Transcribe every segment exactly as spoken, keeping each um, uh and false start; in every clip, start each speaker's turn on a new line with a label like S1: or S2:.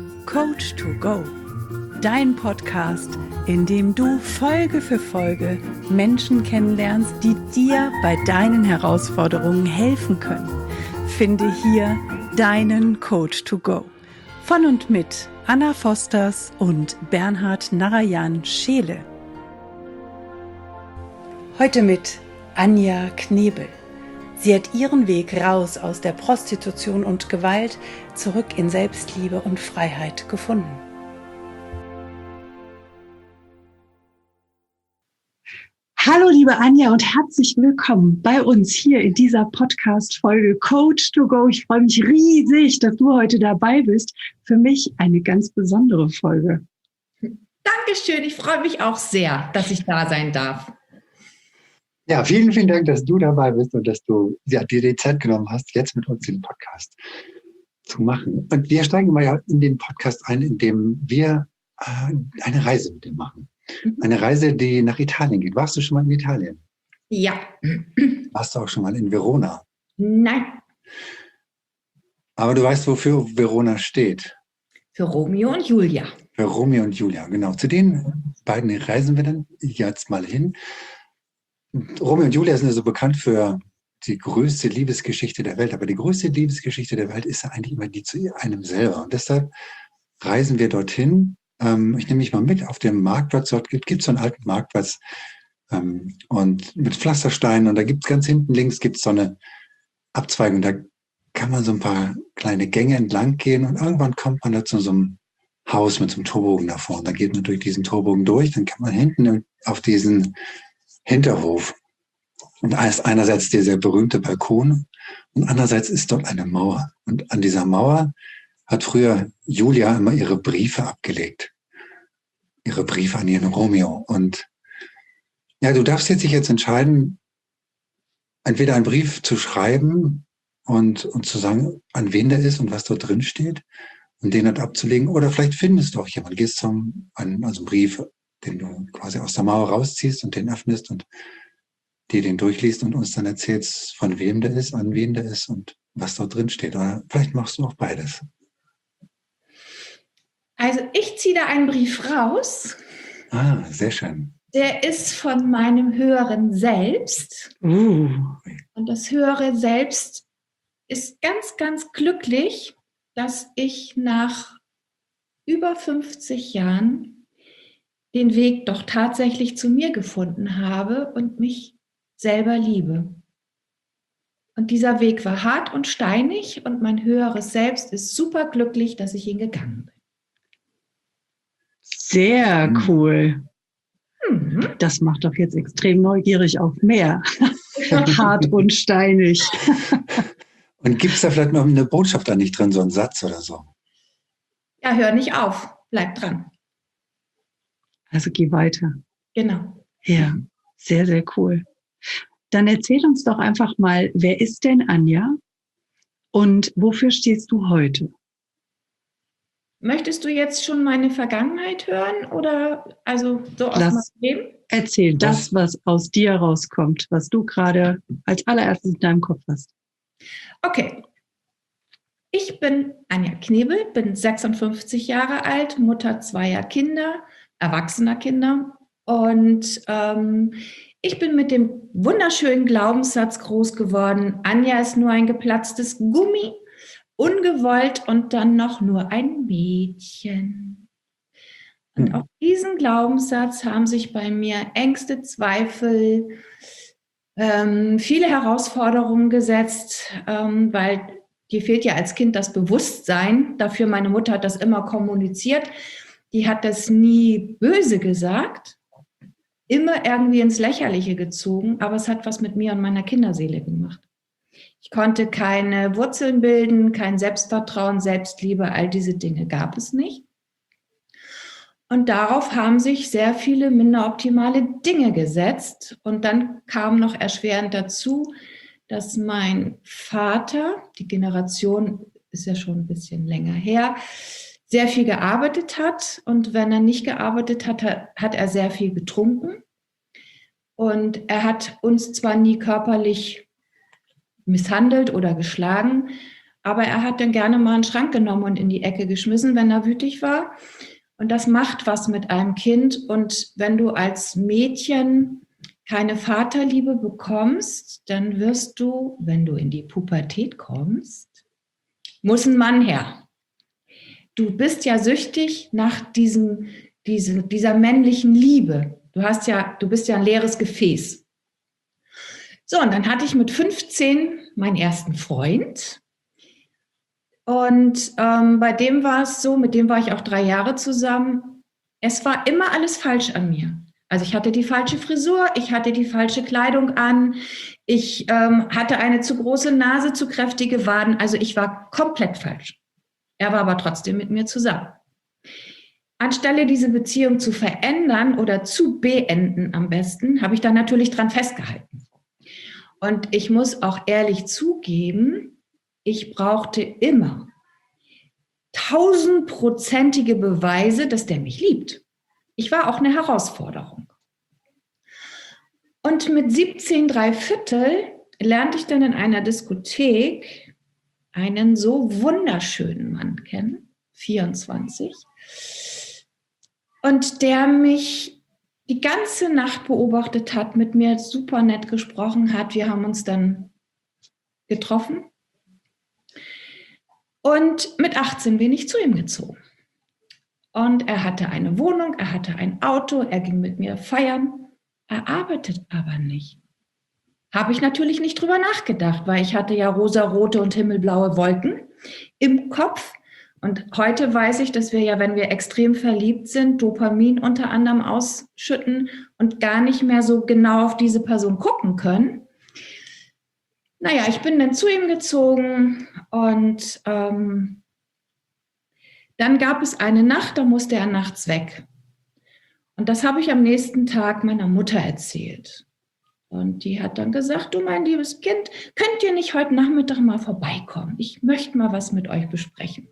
S1: Coach to Go, dein Podcast, in dem du Folge für Folge Menschen kennenlernst, die dir bei deinen Herausforderungen helfen können. Finde hier deinen Coach to Go. Von und mit Anna Fosters und Bernhard Narayan Scheele. Heute mit Anja Knebel. Sie hat ihren Weg raus aus der Prostitution und Gewalt zurück in Selbstliebe und Freiheit gefunden. Hallo liebe Anja und herzlich willkommen bei uns hier in dieser Podcast-Folge Coach to Go. Ich freue mich riesig, dass du heute dabei bist. Für mich eine ganz besondere Folge.
S2: Dankeschön, ich freue mich auch sehr, dass ich da sein darf.
S3: Ja, vielen, vielen Dank, dass du dabei bist und dass du ja, dir die Zeit genommen hast, jetzt mit uns den Podcast zu machen. Und wir steigen mal ja in den Podcast ein, indem wir äh, eine Reise mit dir machen. Eine Reise, die nach Italien geht. Warst du schon mal in Italien?
S2: Ja.
S3: Warst du auch schon mal in Verona?
S2: Nein.
S3: Aber du weißt, wofür Verona steht?
S2: Für Romeo und Julia.
S3: Für Romeo und Julia, genau. Zu den beiden reisen wir dann jetzt mal hin. Romeo und Julia sind ja so bekannt für die größte Liebesgeschichte der Welt, aber die größte Liebesgeschichte der Welt ist ja eigentlich immer die zu einem selber. Und deshalb reisen wir dorthin. Ähm, ich nehme mich mal mit auf dem Marktplatz. Dort gibt es so einen alten Marktplatz ähm, und mit Pflastersteinen. Und da gibt es ganz hinten links gibt's so eine Abzweigung. Da kann man so ein paar kleine Gänge entlang gehen und irgendwann kommt man da zu so einem Haus mit so einem Torbogen davor. Und dann geht man durch diesen Torbogen durch. Dann kann man hinten auf diesen Hinterhof. Und da ist einerseits dieser berühmte Balkon und andererseits ist dort eine Mauer. Und an dieser Mauer hat früher Julia immer ihre Briefe abgelegt. Ihre Briefe an ihren Romeo. Und ja, du darfst jetzt dich jetzt entscheiden, entweder einen Brief zu schreiben und, und zu sagen, an wen der ist und was dort drin steht und den dort abzulegen. Oder vielleicht findest du auch jemanden, gehst zum, an, also einen Brief, den du quasi aus der Mauer rausziehst und den öffnest und dir den durchliest und uns dann erzählst, von wem der ist, an wen der ist und was dort drin steht. Oder vielleicht machst du auch beides.
S2: Also ich ziehe da einen Brief raus.
S3: Ah, sehr schön.
S2: Der ist von meinem höheren Selbst.
S1: Uh.
S2: Und das höhere Selbst ist ganz, ganz glücklich, dass ich nach über fünfzig Jahren den Weg doch tatsächlich zu mir gefunden habe und mich selber liebe. Und dieser Weg war hart und steinig und mein höheres Selbst ist super glücklich, dass ich ihn gegangen bin.
S1: Sehr cool.
S2: Mhm.
S1: Das macht doch jetzt extrem neugierig auf mehr. Hart und steinig.
S3: Und gibt es da vielleicht noch eine Botschaft da nicht drin, so ein Satz oder so?
S2: Ja, hör nicht auf, bleib dran.
S1: Also geh weiter.
S2: Genau.
S1: Ja, sehr, sehr cool. Dann erzähl uns doch einfach mal, wer ist denn Anja und wofür stehst du heute?
S2: Möchtest du jetzt schon meine Vergangenheit hören oder also so aus
S1: Lass,
S2: meinem Leben?
S1: Erzähl das, was aus dir rauskommt, was du gerade als allererstes in deinem Kopf hast.
S2: Okay. Ich bin Anja Knebel, bin sechsundfünfzig Jahre alt, Mutter zweier Kinder, erwachsener Kinder. Und ähm, ich bin mit dem wunderschönen Glaubenssatz groß geworden, Anja ist nur ein geplatztes Gummi, ungewollt und dann noch nur ein Mädchen. Und
S3: Hm.
S2: auf diesen Glaubenssatz haben sich bei mir Ängste, Zweifel, ähm, viele Herausforderungen gesetzt, ähm, weil dir fehlt ja als Kind das Bewusstsein dafür. Meine Mutter hat das immer kommuniziert. Die hat das nie böse gesagt, immer irgendwie ins Lächerliche gezogen, aber es hat was mit mir und meiner Kinderseele gemacht. Ich konnte keine Wurzeln bilden, kein Selbstvertrauen, Selbstliebe, all diese Dinge gab es nicht. Und darauf haben sich sehr viele minderoptimale Dinge gesetzt. Und dann kam noch erschwerend dazu, dass mein Vater, die Generation ist ja schon ein bisschen länger her, sehr viel gearbeitet hat. Und wenn er nicht gearbeitet hat, hat er sehr viel getrunken. Und er hat uns zwar nie körperlich misshandelt oder geschlagen, aber er hat dann gerne mal einen Schrank genommen und in die Ecke geschmissen, wenn er wütig war. Und das macht was mit einem Kind. Und wenn du als Mädchen keine Vaterliebe bekommst, dann wirst du, wenn du in die Pubertät kommst, muss ein Mann her. Du bist ja süchtig nach diesem, diese, dieser männlichen Liebe. Du hast ja, du bist ja ein leeres Gefäß. So, und dann hatte ich mit fünfzehn meinen ersten Freund. Und ähm, bei dem war es so, mit dem war ich auch drei Jahre zusammen. Es war immer alles falsch an mir. Also ich hatte die falsche Frisur, ich hatte die falsche Kleidung an, ich ähm, hatte eine zu große Nase, zu kräftige Waden. Also ich war komplett falsch. Er war aber trotzdem mit mir zusammen. Anstelle diese Beziehung zu verändern oder zu beenden am besten, habe ich dann natürlich dran festgehalten. Und ich muss auch ehrlich zugeben, ich brauchte immer tausendprozentige Beweise, dass der mich liebt. Ich war auch eine Herausforderung. Und mit siebzehn drei Viertel lernte ich dann in einer Diskothek einen so wunderschönen Mann kennen, vierundzwanzig, und der mich die ganze Nacht beobachtet hat, mit mir super nett gesprochen hat. Wir haben uns dann getroffen. Und mit achtzehn bin ich zu ihm gezogen. Und er hatte eine Wohnung, er hatte ein Auto, er ging mit mir feiern. Er arbeitet aber nicht. Habe ich natürlich nicht drüber nachgedacht, weil ich hatte ja rosarote und himmelblaue Wolken im Kopf. Und heute weiß ich, dass wir ja, wenn wir extrem verliebt sind, Dopamin unter anderem ausschütten und gar nicht mehr so genau auf diese Person gucken können. Naja, ich bin dann zu ihm gezogen und ähm, dann gab es eine Nacht, da musste er nachts weg. Und das habe ich am nächsten Tag meiner Mutter erzählt. Und die hat dann gesagt, du mein liebes Kind, könnt ihr nicht heute Nachmittag mal vorbeikommen? Ich möchte mal was mit euch besprechen.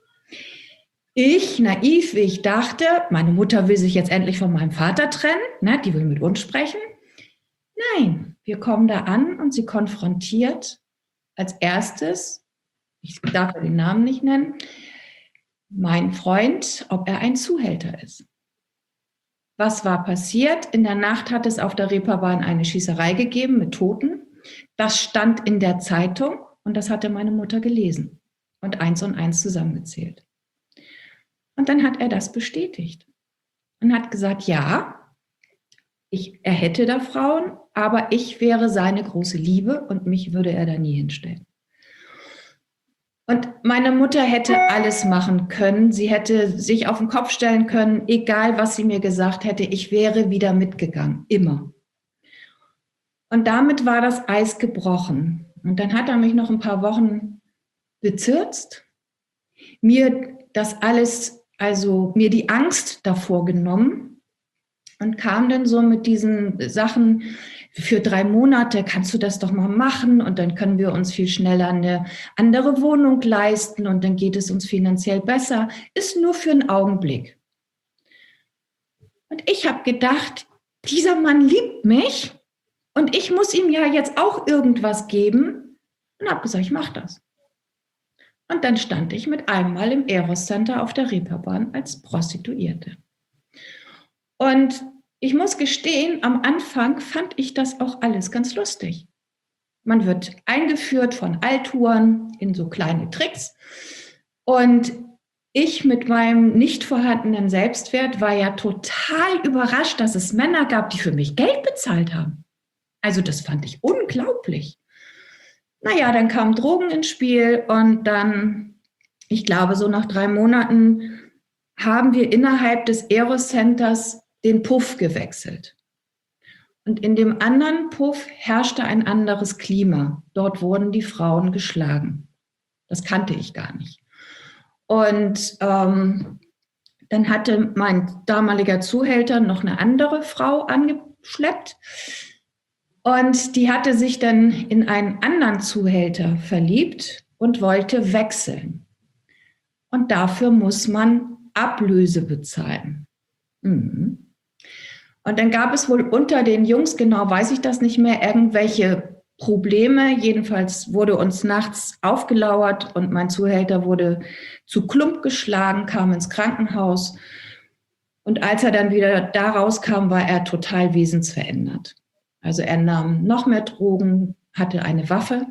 S2: Ich, naiv wie ich dachte, meine Mutter will sich jetzt endlich von meinem Vater trennen, ne, die will mit uns sprechen. Nein, wir kommen da an und sie konfrontiert als erstes, ich darf den Namen nicht nennen, mein Freund, ob er ein Zuhälter ist. Was war passiert? In der Nacht hat es auf der Reeperbahn eine Schießerei gegeben mit Toten. Das stand in der Zeitung und das hatte meine Mutter gelesen und eins und eins zusammengezählt. Und dann hat er das bestätigt und hat gesagt, ja, ich, er hätte da Frauen, aber ich wäre seine große Liebe und mich würde er da nie hinstellen. Und meine Mutter hätte alles machen können. Sie hätte sich auf den Kopf stellen können, egal was sie mir gesagt hätte, ich wäre wieder mitgegangen, immer. Und damit war das Eis gebrochen. Und dann hat er mich noch ein paar Wochen bezirzt, mir das alles, also mir die Angst davor genommen und kam dann so mit diesen Sachen, für drei Monate kannst du das doch mal machen und dann können wir uns viel schneller eine andere Wohnung leisten und dann geht es uns finanziell besser. Ist nur für einen Augenblick. Und ich habe gedacht, dieser Mann liebt mich und ich muss ihm ja jetzt auch irgendwas geben und habe gesagt, ich mache das. Und dann stand ich mit einem Mal im Eros Center auf der Reeperbahn als Prostituierte. Und ich muss gestehen, am Anfang fand ich das auch alles ganz lustig. Man wird eingeführt von Alttouren in so kleine Tricks. Und ich mit meinem nicht vorhandenen Selbstwert war ja total überrascht, dass es Männer gab, die für mich Geld bezahlt haben. Also das fand ich unglaublich. Naja, dann kamen Drogen ins Spiel und dann, ich glaube, so nach drei Monaten haben wir innerhalb des Eros Centers den Puff gewechselt. Und in dem anderen Puff herrschte ein anderes Klima. Dort wurden die Frauen geschlagen. Das kannte ich gar nicht. Und ähm, dann hatte mein damaliger Zuhälter noch eine andere Frau angeschleppt. Und die hatte sich dann in einen anderen Zuhälter verliebt und wollte wechseln. Und dafür muss man Ablöse bezahlen. Mhm. Und dann gab es wohl unter den Jungs, genau weiß ich das nicht mehr, irgendwelche Probleme. Jedenfalls wurde uns nachts aufgelauert und mein Zuhälter wurde zu Klump geschlagen, kam ins Krankenhaus. Und als er dann wieder da rauskam, war er total wesensverändert. Also er nahm noch mehr Drogen, hatte eine Waffe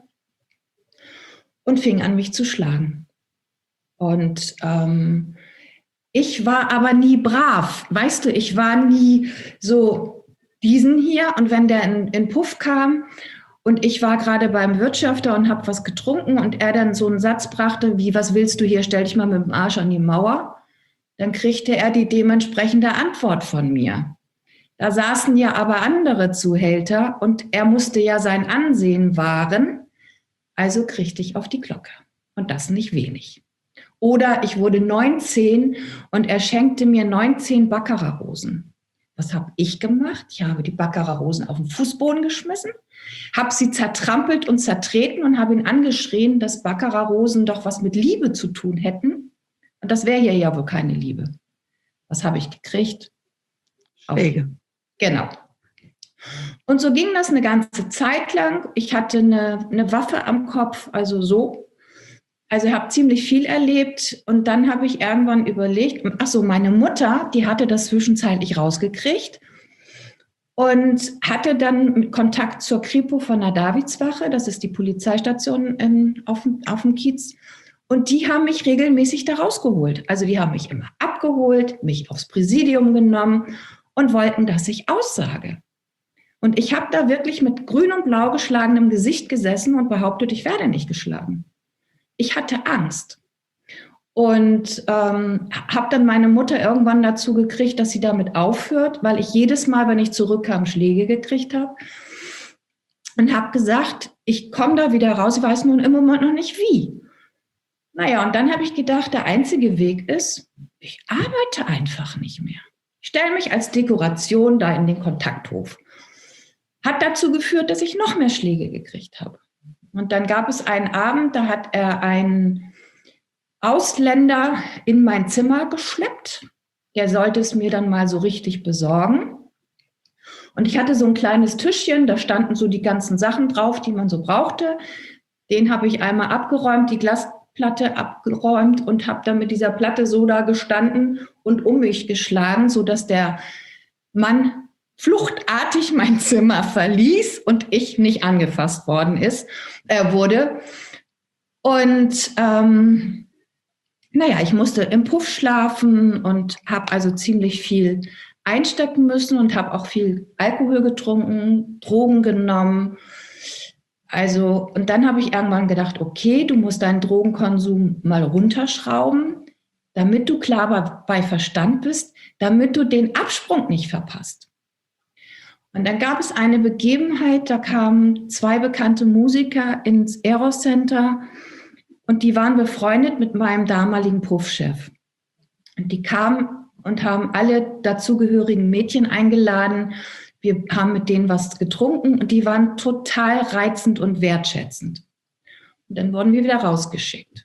S2: und fing an, mich zu schlagen. Und ähm, ich war aber nie brav. Weißt du, ich war nie so diesen hier. Und wenn der in, in Puff kam und ich war gerade beim Wirtschafter und habe was getrunken und er dann so einen Satz brachte, wie, was willst du hier, stell dich mal mit dem Arsch an die Mauer, dann kriegte er die dementsprechende Antwort von mir. Da saßen ja aber andere Zuhälter und er musste ja sein Ansehen wahren, also kriegte ich auf die Glocke. Und das nicht wenig. Oder ich wurde neunzehn und er schenkte mir neunzehn Baccarat-Rosen. Was habe ich gemacht? Ich habe die Baccarat-Rosen auf den Fußboden geschmissen, habe sie zertrampelt und zertreten und habe ihn angeschrien, dass Baccarat-Rosen doch was mit Liebe zu tun hätten. Und das wäre hier ja wohl keine Liebe. Was habe ich gekriegt?
S1: Schläge.
S2: Genau. Und so ging das eine ganze Zeit lang. Ich hatte eine, eine Waffe am Kopf, also so. Also habe ziemlich viel erlebt und dann habe ich irgendwann überlegt, ach so, meine Mutter, die hatte das zwischenzeitlich rausgekriegt und hatte dann Kontakt zur Kripo von der Davidswache, das ist die Polizeistation in, auf, auf dem Kiez. Und die haben mich regelmäßig da rausgeholt. Also die haben mich immer abgeholt, mich aufs Präsidium genommen und wollten, dass ich aussage. Und ich habe da wirklich mit grün und blau geschlagenem Gesicht gesessen und behauptet, ich werde nicht geschlagen. Ich hatte Angst und ähm, habe dann meine Mutter irgendwann dazu gekriegt, dass sie damit aufhört, weil ich jedes Mal, wenn ich zurückkam, Schläge gekriegt habe und habe gesagt, ich komme da wieder raus, ich weiß nun im Moment noch nicht wie. Naja, und dann habe ich gedacht, der einzige Weg ist, ich arbeite einfach nicht mehr. Ich stelle mich als Dekoration da in den Kontakthof. Hat dazu geführt, dass ich noch mehr Schläge gekriegt habe. Und dann gab es einen Abend, da hat er einen Ausländer in mein Zimmer geschleppt. Der sollte es mir dann mal so richtig besorgen. Und ich hatte so ein kleines Tischchen, da standen so die ganzen Sachen drauf, die man so brauchte. Den habe ich einmal abgeräumt, die Glasplatte abgeräumt und habe dann mit dieser Platte so da gestanden und um mich geschlagen, sodass der Mann fluchtartig mein Zimmer verließ und ich nicht angefasst worden ist, äh, wurde. Und ähm, naja, ich musste im Puff schlafen und habe also ziemlich viel einstecken müssen und habe auch viel Alkohol getrunken, Drogen genommen. Also, und dann habe ich irgendwann gedacht, okay, du musst deinen Drogenkonsum mal runterschrauben, damit du klar bei Verstand bist, damit du den Absprung nicht verpasst. Und dann gab es eine Begebenheit, da kamen zwei bekannte Musiker ins Eros Center und die waren befreundet mit meinem damaligen Puffchef. Und die kamen und haben alle dazugehörigen Mädchen eingeladen. Wir haben mit denen was getrunken und die waren total reizend und wertschätzend. Und dann wurden wir wieder rausgeschickt.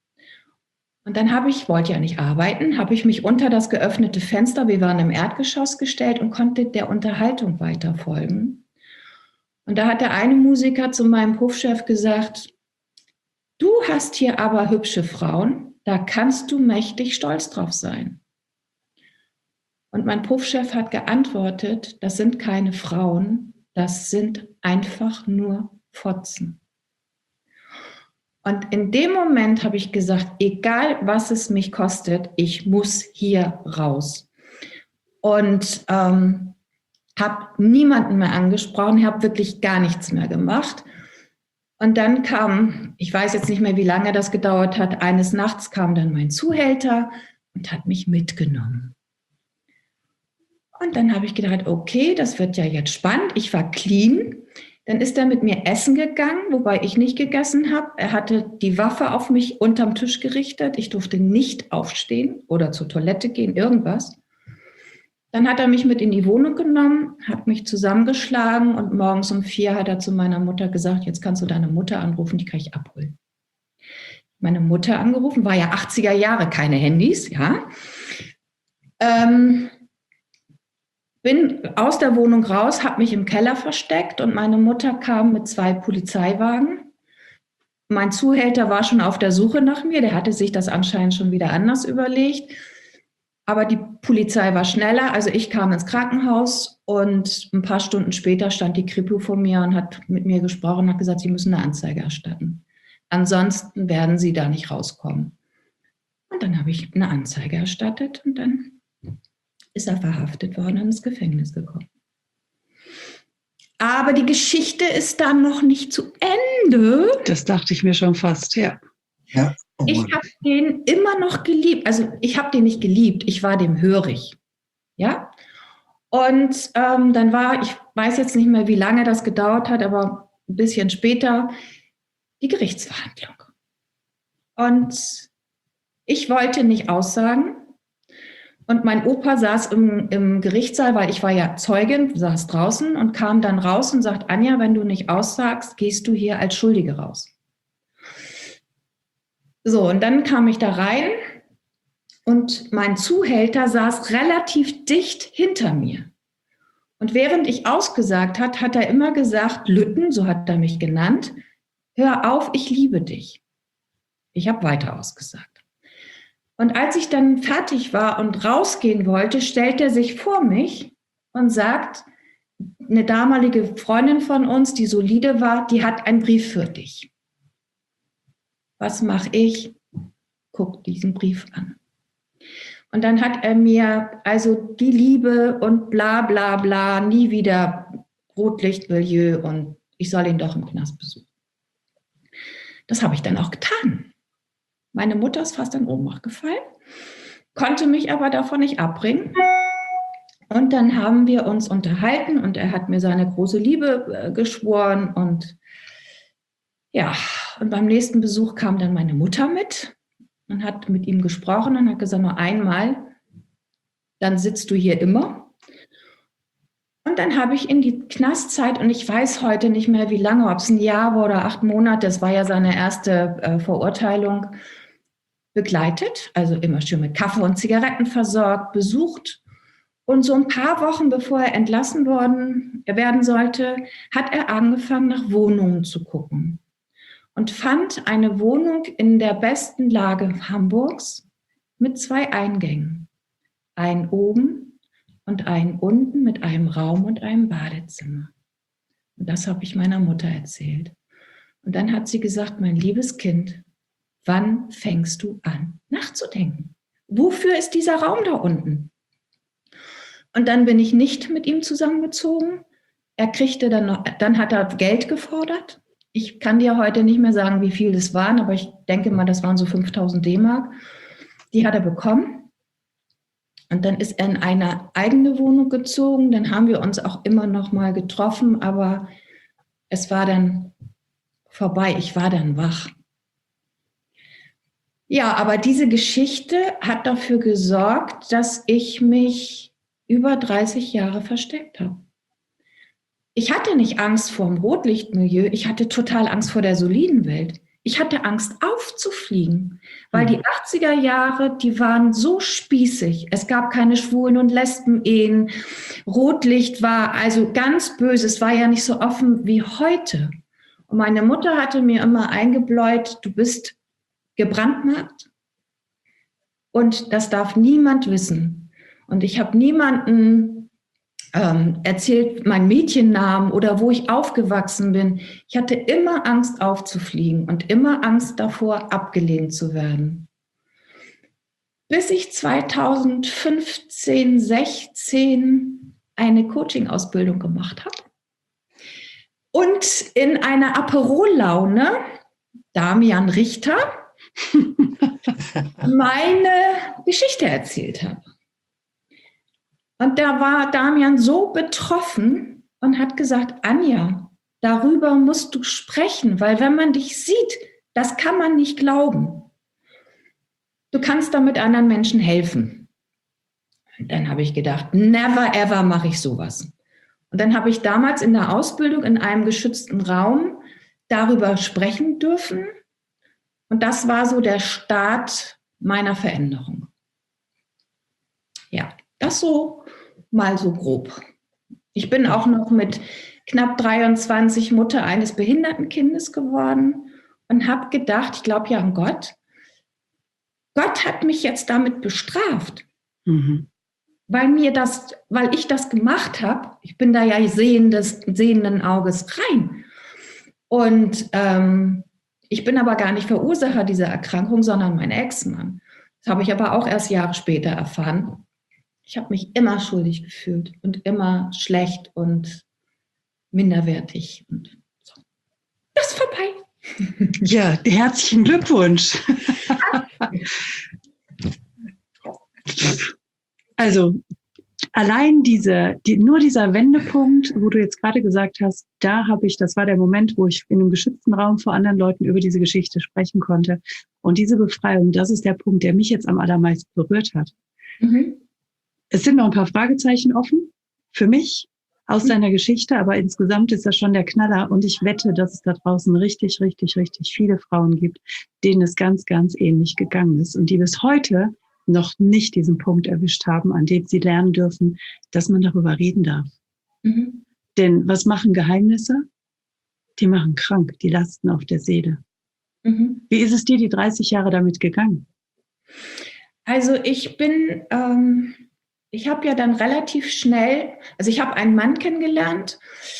S2: Und dann habe ich, wollte ja nicht arbeiten, habe ich mich unter das geöffnete Fenster, wir waren im Erdgeschoss, gestellt und konnte der Unterhaltung weiter folgen. Und da hat der eine Musiker zu meinem Puffchef gesagt, du hast hier aber hübsche Frauen, da kannst du mächtig stolz drauf sein. Und mein Puffchef hat geantwortet, das sind keine Frauen, das sind einfach nur Fotzen. Und in dem Moment habe ich gesagt, egal was es mich kostet, ich muss hier raus. Und ähm, habe niemanden mehr angesprochen, habe wirklich gar nichts mehr gemacht. Und dann kam, ich weiß jetzt nicht mehr, wie lange das gedauert hat, eines Nachts kam dann mein Zuhälter und hat mich mitgenommen. Und dann habe ich gedacht, okay, das wird ja jetzt spannend. Ich war clean. Dann ist er mit mir essen gegangen, wobei ich nicht gegessen habe. Er hatte die Waffe auf mich unterm Tisch gerichtet. Ich durfte nicht aufstehen oder zur Toilette gehen, irgendwas. Dann hat er mich mit in die Wohnung genommen, hat mich zusammengeschlagen und morgens um vier hat er zu meiner Mutter gesagt, jetzt kannst du deine Mutter anrufen, die kann ich abholen. Meine Mutter angerufen, war ja achtziger Jahre, keine Handys, ja. Ähm, bin aus der Wohnung raus, habe mich im Keller versteckt und meine Mutter kam mit zwei Polizeiwagen. Mein Zuhälter war schon auf der Suche nach mir, der hatte sich das anscheinend schon wieder anders überlegt. Aber die Polizei war schneller, also ich kam ins Krankenhaus und ein paar Stunden später stand die Kripo vor mir und hat mit mir gesprochen und hat gesagt, Sie müssen eine Anzeige erstatten. Ansonsten werden Sie da nicht rauskommen. Und dann habe ich eine Anzeige erstattet und dann ist er verhaftet worden und ins Gefängnis gekommen. Aber die Geschichte ist dann noch nicht zu Ende.
S1: Das dachte ich mir schon fast, ja.
S3: Ja. Oh
S2: ich habe den immer noch geliebt. Also ich habe den nicht geliebt, ich war dem hörig. Ja? Und ähm, dann war, ich weiß jetzt nicht mehr, wie lange das gedauert hat, aber ein bisschen später, die Gerichtsverhandlung. Und ich wollte nicht aussagen. Und mein Opa saß im, im Gerichtssaal, weil ich war ja Zeugin, saß draußen und kam dann raus und sagt, Anja, wenn du nicht aussagst, gehst du hier als Schuldige raus. So, und dann kam ich da rein und mein Zuhälter saß relativ dicht hinter mir. Und während ich ausgesagt hat, hat er immer gesagt, Lütten, so hat er mich genannt, hör auf, ich liebe dich. Ich habe weiter ausgesagt. Und als ich dann fertig war und rausgehen wollte, stellt er sich vor mich und sagt, eine damalige Freundin von uns, die solide war, die hat einen Brief für dich. Was mache ich? Guck diesen Brief an. Und dann hat er mir also die Liebe und bla bla bla, nie wieder Rotlichtmilieu und ich soll ihn doch im Knast besuchen. Das habe ich dann auch getan. Meine Mutter ist fast in Ohnmacht gefallen, konnte mich aber davon nicht abbringen. Und dann haben wir uns unterhalten und er hat mir seine große Liebe äh, geschworen. Und ja, und beim nächsten Besuch kam dann meine Mutter mit und hat mit ihm gesprochen und hat gesagt, nur einmal, dann sitzt du hier immer. Und dann habe ich in die Knastzeit, und ich weiß heute nicht mehr, wie lange, ob es ein Jahr war oder acht Monate, das war ja seine erste äh, Verurteilung, begleitet, also immer schön mit Kaffee und Zigaretten versorgt, besucht. Und so ein paar Wochen bevor er entlassen worden werden sollte, hat er angefangen, nach Wohnungen zu gucken und fand eine Wohnung in der besten Lage Hamburgs mit zwei Eingängen. Einen oben und einen unten mit einem Raum und einem Badezimmer. Und das habe ich meiner Mutter erzählt. Und dann hat sie gesagt, mein liebes Kind, wann fängst du an, nachzudenken? Wofür ist dieser Raum da unten? Und dann bin ich nicht mit ihm zusammengezogen. Er kriegte dann noch, dann hat er Geld gefordert. Ich kann dir heute nicht mehr sagen, wie viel das waren, aber ich denke mal, das waren so fünftausend D-Mark. Die hat er bekommen. Und dann ist er in eine eigene Wohnung gezogen. Dann haben wir uns auch immer noch mal getroffen, aber es war dann vorbei. Ich war dann wach. Ja, aber diese Geschichte hat dafür gesorgt, dass ich mich über dreißig Jahre versteckt habe. Ich hatte nicht Angst vor dem Rotlichtmilieu, ich hatte total Angst vor der soliden Welt. Ich hatte Angst aufzufliegen, weil die achtziger Jahre, die waren so spießig. Es gab keine Schwulen- und Lesben-Ehen. Rotlicht war also ganz böse. Es war ja nicht so offen wie heute. Und meine Mutter hatte mir immer eingebläut, du bist gebrandmarkt und das darf niemand wissen. Und ich habe niemanden ähm, erzählt, meinen Mädchennamen oder wo ich aufgewachsen bin. Ich hatte immer Angst aufzufliegen und immer Angst davor, abgelehnt zu werden. Bis ich zweitausendfünfzehn, sechzehn eine Coaching-Ausbildung gemacht habe und in einer Aperol-Laune Damian Richter meine Geschichte erzählt habe. Und da war Damian so betroffen und hat gesagt, Anja, darüber musst du sprechen, weil wenn man dich sieht, das kann man nicht glauben. Du kannst damit anderen Menschen helfen. Und dann habe ich gedacht, never ever mache ich sowas. Und dann habe ich damals in der Ausbildung in einem geschützten Raum darüber sprechen dürfen. Und das war so der Start meiner Veränderung. Ja, das so mal so grob. Ich bin auch noch mit knapp dreiundzwanzig Mutter eines behinderten Kindes geworden und habe gedacht, ich glaube ja an Gott. Gott hat mich jetzt damit bestraft, mhm. weil mir das, weil ich das gemacht habe. Ich bin da ja sehendes, sehenden Auges rein. Und ähm, ich bin aber gar nicht Verursacher dieser Erkrankung, sondern mein Ex-Mann. Das habe ich aber auch erst Jahre später erfahren. Ich habe mich immer schuldig gefühlt und immer schlecht und minderwertig. Und so. Das ist vorbei.
S1: Ja, herzlichen Glückwunsch. Also allein diese, die, nur dieser Wendepunkt, wo du jetzt gerade gesagt hast, da habe ich, das war der Moment, wo ich in einem geschützten Raum vor anderen Leuten über diese Geschichte sprechen konnte. Und diese Befreiung, das ist der Punkt, der mich jetzt am allermeisten berührt hat. Mhm. Es sind noch ein paar Fragezeichen offen für mich aus mhm. deiner Geschichte, aber insgesamt ist das schon der Knaller. Und ich wette, dass es da draußen richtig, richtig, richtig viele Frauen gibt, denen es ganz, ganz ähnlich gegangen ist und die bis heute noch nicht diesen Punkt erwischt haben, an dem sie lernen dürfen, dass man darüber reden darf. Mhm. Denn was machen Geheimnisse? Die machen krank, die lasten auf der Seele. Mhm. Wie ist es dir die dreißig Jahre damit gegangen?
S2: Also ich bin, ähm, ich habe ja dann relativ schnell, also ich habe einen Mann kennengelernt.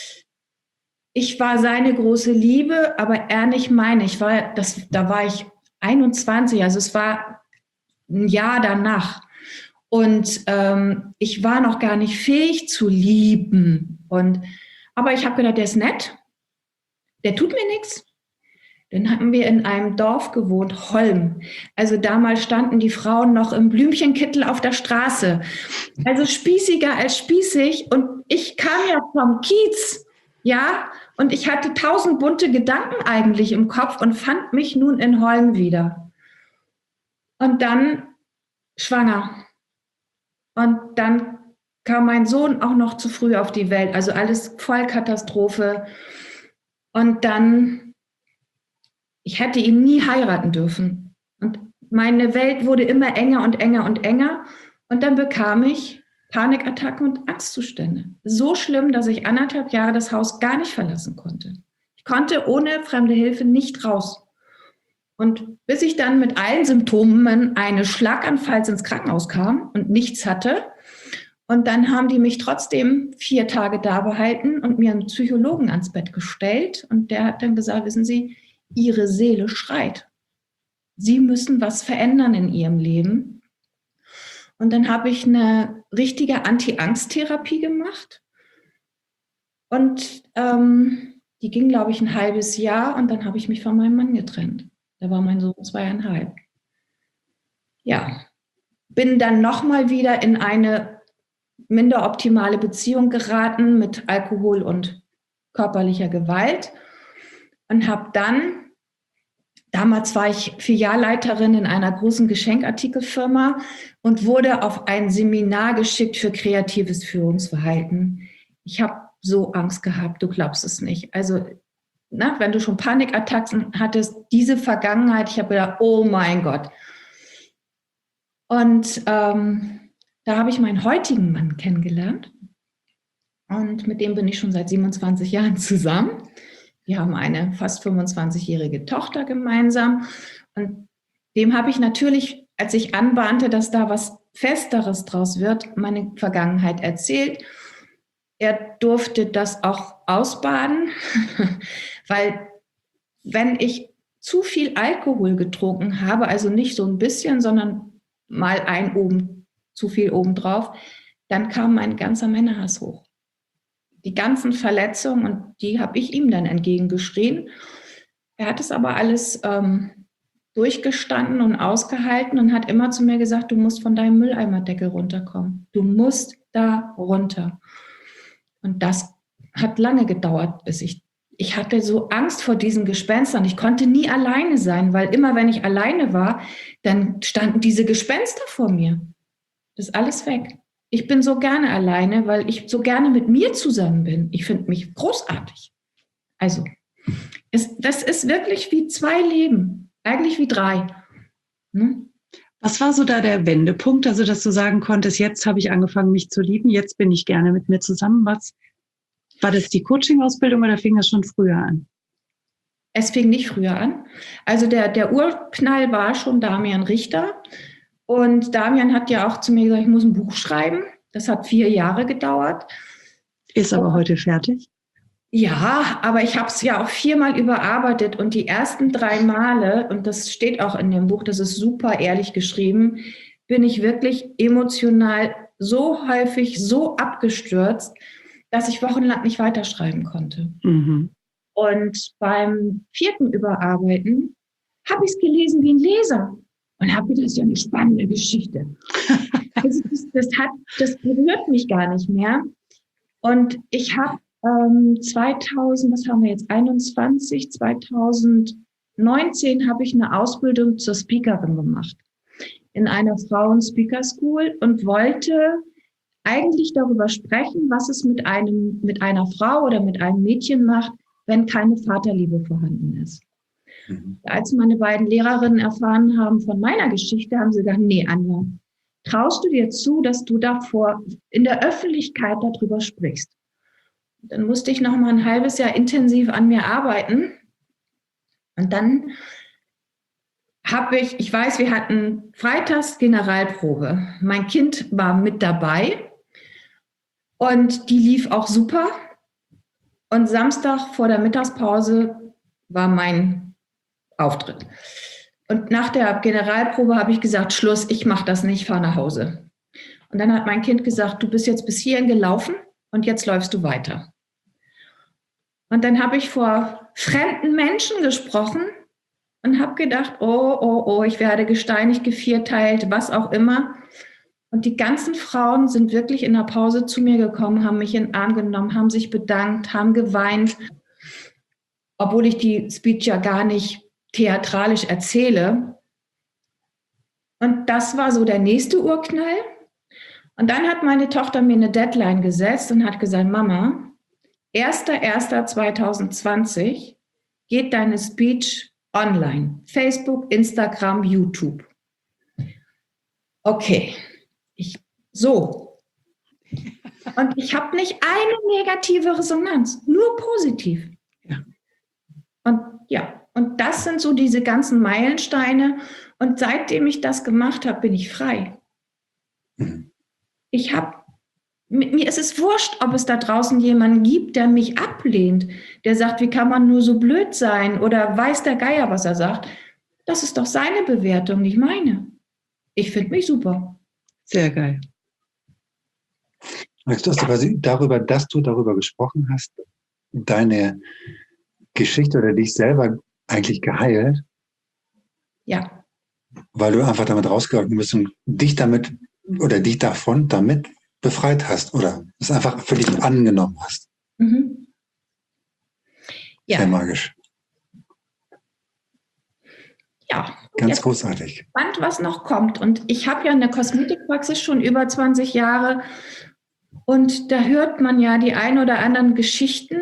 S2: Ich war seine große Liebe, aber er nicht meine. Ich war, das, da war ich einundzwanzig, also es war ein Jahr danach. Und ähm, ich war noch gar nicht fähig zu lieben. Und, aber ich habe gedacht, der ist nett, der tut mir nichts. Dann hatten wir in einem Dorf gewohnt, Holm. Also damals standen die Frauen noch im Blümchenkittel auf der Straße. Also spießiger als spießig. Und ich kam ja vom Kiez, ja, und ich hatte tausend bunte Gedanken eigentlich im Kopf und fand mich nun in Holm wieder. Und dann schwanger. Und dann kam mein Sohn auch noch zu früh auf die Welt. Also alles Vollkatastrophe. Und dann, ich hätte ihn nie heiraten dürfen. Und meine Welt wurde immer enger und enger und enger. Und dann bekam ich Panikattacken und Angstzustände. So schlimm, dass ich anderthalb Jahre das Haus gar nicht verlassen konnte. Ich konnte ohne fremde Hilfe nicht raus. Und bis ich dann mit allen Symptomen eines Schlaganfalls ins Krankenhaus kam und nichts hatte. Und dann haben die mich trotzdem vier Tage da behalten und mir einen Psychologen ans Bett gestellt. Und der hat dann gesagt, wissen Sie, Ihre Seele schreit. Sie müssen was verändern in Ihrem Leben. Und dann habe ich eine richtige Anti-Angst-Therapie gemacht. Und ähm, die ging, glaube ich, ein halbes Jahr. Und dann habe ich mich von meinem Mann getrennt. Da war mein Sohn zweieinhalb. Ja, bin dann nochmal wieder in eine minder optimale Beziehung geraten mit Alkohol und körperlicher Gewalt und habe dann, damals war ich Filialleiterin in einer großen Geschenkartikelfirma und wurde auf ein Seminar geschickt für kreatives Führungsverhalten. Ich habe so Angst gehabt, du glaubst es nicht. Also Na, wenn du schon Panikattacken hattest, diese Vergangenheit, ich habe gedacht, oh mein Gott. Und ähm, da habe ich meinen heutigen Mann kennengelernt. Und mit dem bin ich schon seit siebenundzwanzig Jahren zusammen. Wir haben eine fast fünfundzwanzigjährige Tochter gemeinsam. Und dem habe ich natürlich, als ich anbahnte, dass da was Festeres draus wird, meine Vergangenheit erzählt. Er durfte das auch ausbaden, weil wenn ich zu viel Alkohol getrunken habe, also nicht so ein bisschen, sondern mal ein oben, zu viel obendrauf, dann kam mein ganzer Männerhass hoch. Die ganzen Verletzungen, und die habe ich ihm dann entgegengeschrien. Er hat es aber alles ähm, durchgestanden und ausgehalten und hat immer zu mir gesagt, du musst von deinem Mülleimerdeckel runterkommen. Du musst da runter. Und das hat lange gedauert, bis ich, ich hatte so Angst vor diesen Gespenstern. Ich konnte nie alleine sein, weil immer, wenn ich alleine war, dann standen diese Gespenster vor mir. Das ist alles weg. Ich bin so gerne alleine, weil ich so gerne mit mir zusammen bin. Ich finde mich großartig. Also, es, das ist wirklich wie zwei Leben, eigentlich wie drei. Hm?
S1: Was war so da der Wendepunkt, also dass du sagen konntest, jetzt habe ich angefangen, mich zu lieben, jetzt bin ich gerne mit mir zusammen. Was war das, die Coaching-Ausbildung oder fing das schon früher an?
S2: Es fing nicht früher an. Also der, der Urknall war schon Damian Richter. Und Damian hat ja auch zu mir gesagt, ich muss ein Buch schreiben. Das hat vier Jahre gedauert.
S1: Ist aber heute fertig?
S2: Ja, aber ich habe es ja auch viermal überarbeitet und die ersten drei Male, und das steht auch in dem Buch, das ist super ehrlich geschrieben, bin ich wirklich emotional so häufig, so abgestürzt, dass ich wochenlang nicht weiterschreiben konnte. Mhm. Und beim vierten Überarbeiten habe ich es gelesen wie ein Leser und habe gedacht, das ist ja eine spannende Geschichte. Also das, das, hat, das berührt mich gar nicht mehr. Und ich habe ähm, zweitausend, was haben wir jetzt, einundzwanzig, zweitausendneunzehn habe ich eine Ausbildung zur Speakerin gemacht in einer Frauen-Speaker-School und wollte eigentlich darüber sprechen, was es mit einem, mit einer Frau oder mit einem Mädchen macht, wenn keine Vaterliebe vorhanden ist. Mhm. Als meine beiden Lehrerinnen erfahren haben von meiner Geschichte, haben sie gesagt, nee, Anja, traust du dir zu, dass du davor in der Öffentlichkeit darüber sprichst? Dann musste ich noch mal ein halbes Jahr intensiv an mir arbeiten. Und dann habe ich, ich weiß, wir hatten freitags Generalprobe. Mein Kind war mit dabei und die lief auch super. Und Samstag vor der Mittagspause war mein Auftritt. Und nach der Generalprobe habe ich gesagt, Schluss, ich mache das nicht, fahr nach Hause. Und dann hat mein Kind gesagt, du bist jetzt bis hierhin gelaufen und jetzt läufst du weiter. Und dann habe ich vor fremden Menschen gesprochen und habe gedacht, oh, oh, oh, ich werde gesteinigt, gevierteilt, was auch immer. Und die ganzen Frauen sind wirklich in der Pause zu mir gekommen, haben mich in den Arm genommen, haben sich bedankt, haben geweint, obwohl ich die Speech ja gar nicht theatralisch erzähle. Und das war so der nächste Urknall. Und dann hat meine Tochter mir eine Deadline gesetzt und hat gesagt, Mama, erster erster zweitausendzwanzig geht deine Speech online. Facebook, Instagram, YouTube. Okay, ich, so. Und ich habe nicht eine negative Resonanz, nur positiv. Ja. Und ja, und das sind so diese ganzen Meilensteine. Und seitdem ich das gemacht habe, bin ich frei. Ich habe, mir ist es wurscht, ob es da draußen jemanden gibt, der mich ablehnt, der sagt, wie kann man nur so blöd sein oder weiß der Geier, was er sagt. Das ist doch seine Bewertung, nicht meine. Ich finde mich super.
S1: Sehr geil.
S3: Magst du hast quasi darüber, dass du darüber gesprochen hast, deine Geschichte oder dich selber eigentlich geheilt?
S2: Ja.
S3: Weil du einfach damit rausgegangen bist und dich damit oder dich davon damit befreit hast oder es einfach für dich angenommen hast. Mhm. Ja. Sehr magisch.
S2: Ja.
S3: Ganz großartig.
S2: Spannend, was noch kommt. Und ich habe ja eine Kosmetikpraxis schon über zwanzig Jahre und da hört man ja die ein oder anderen Geschichten.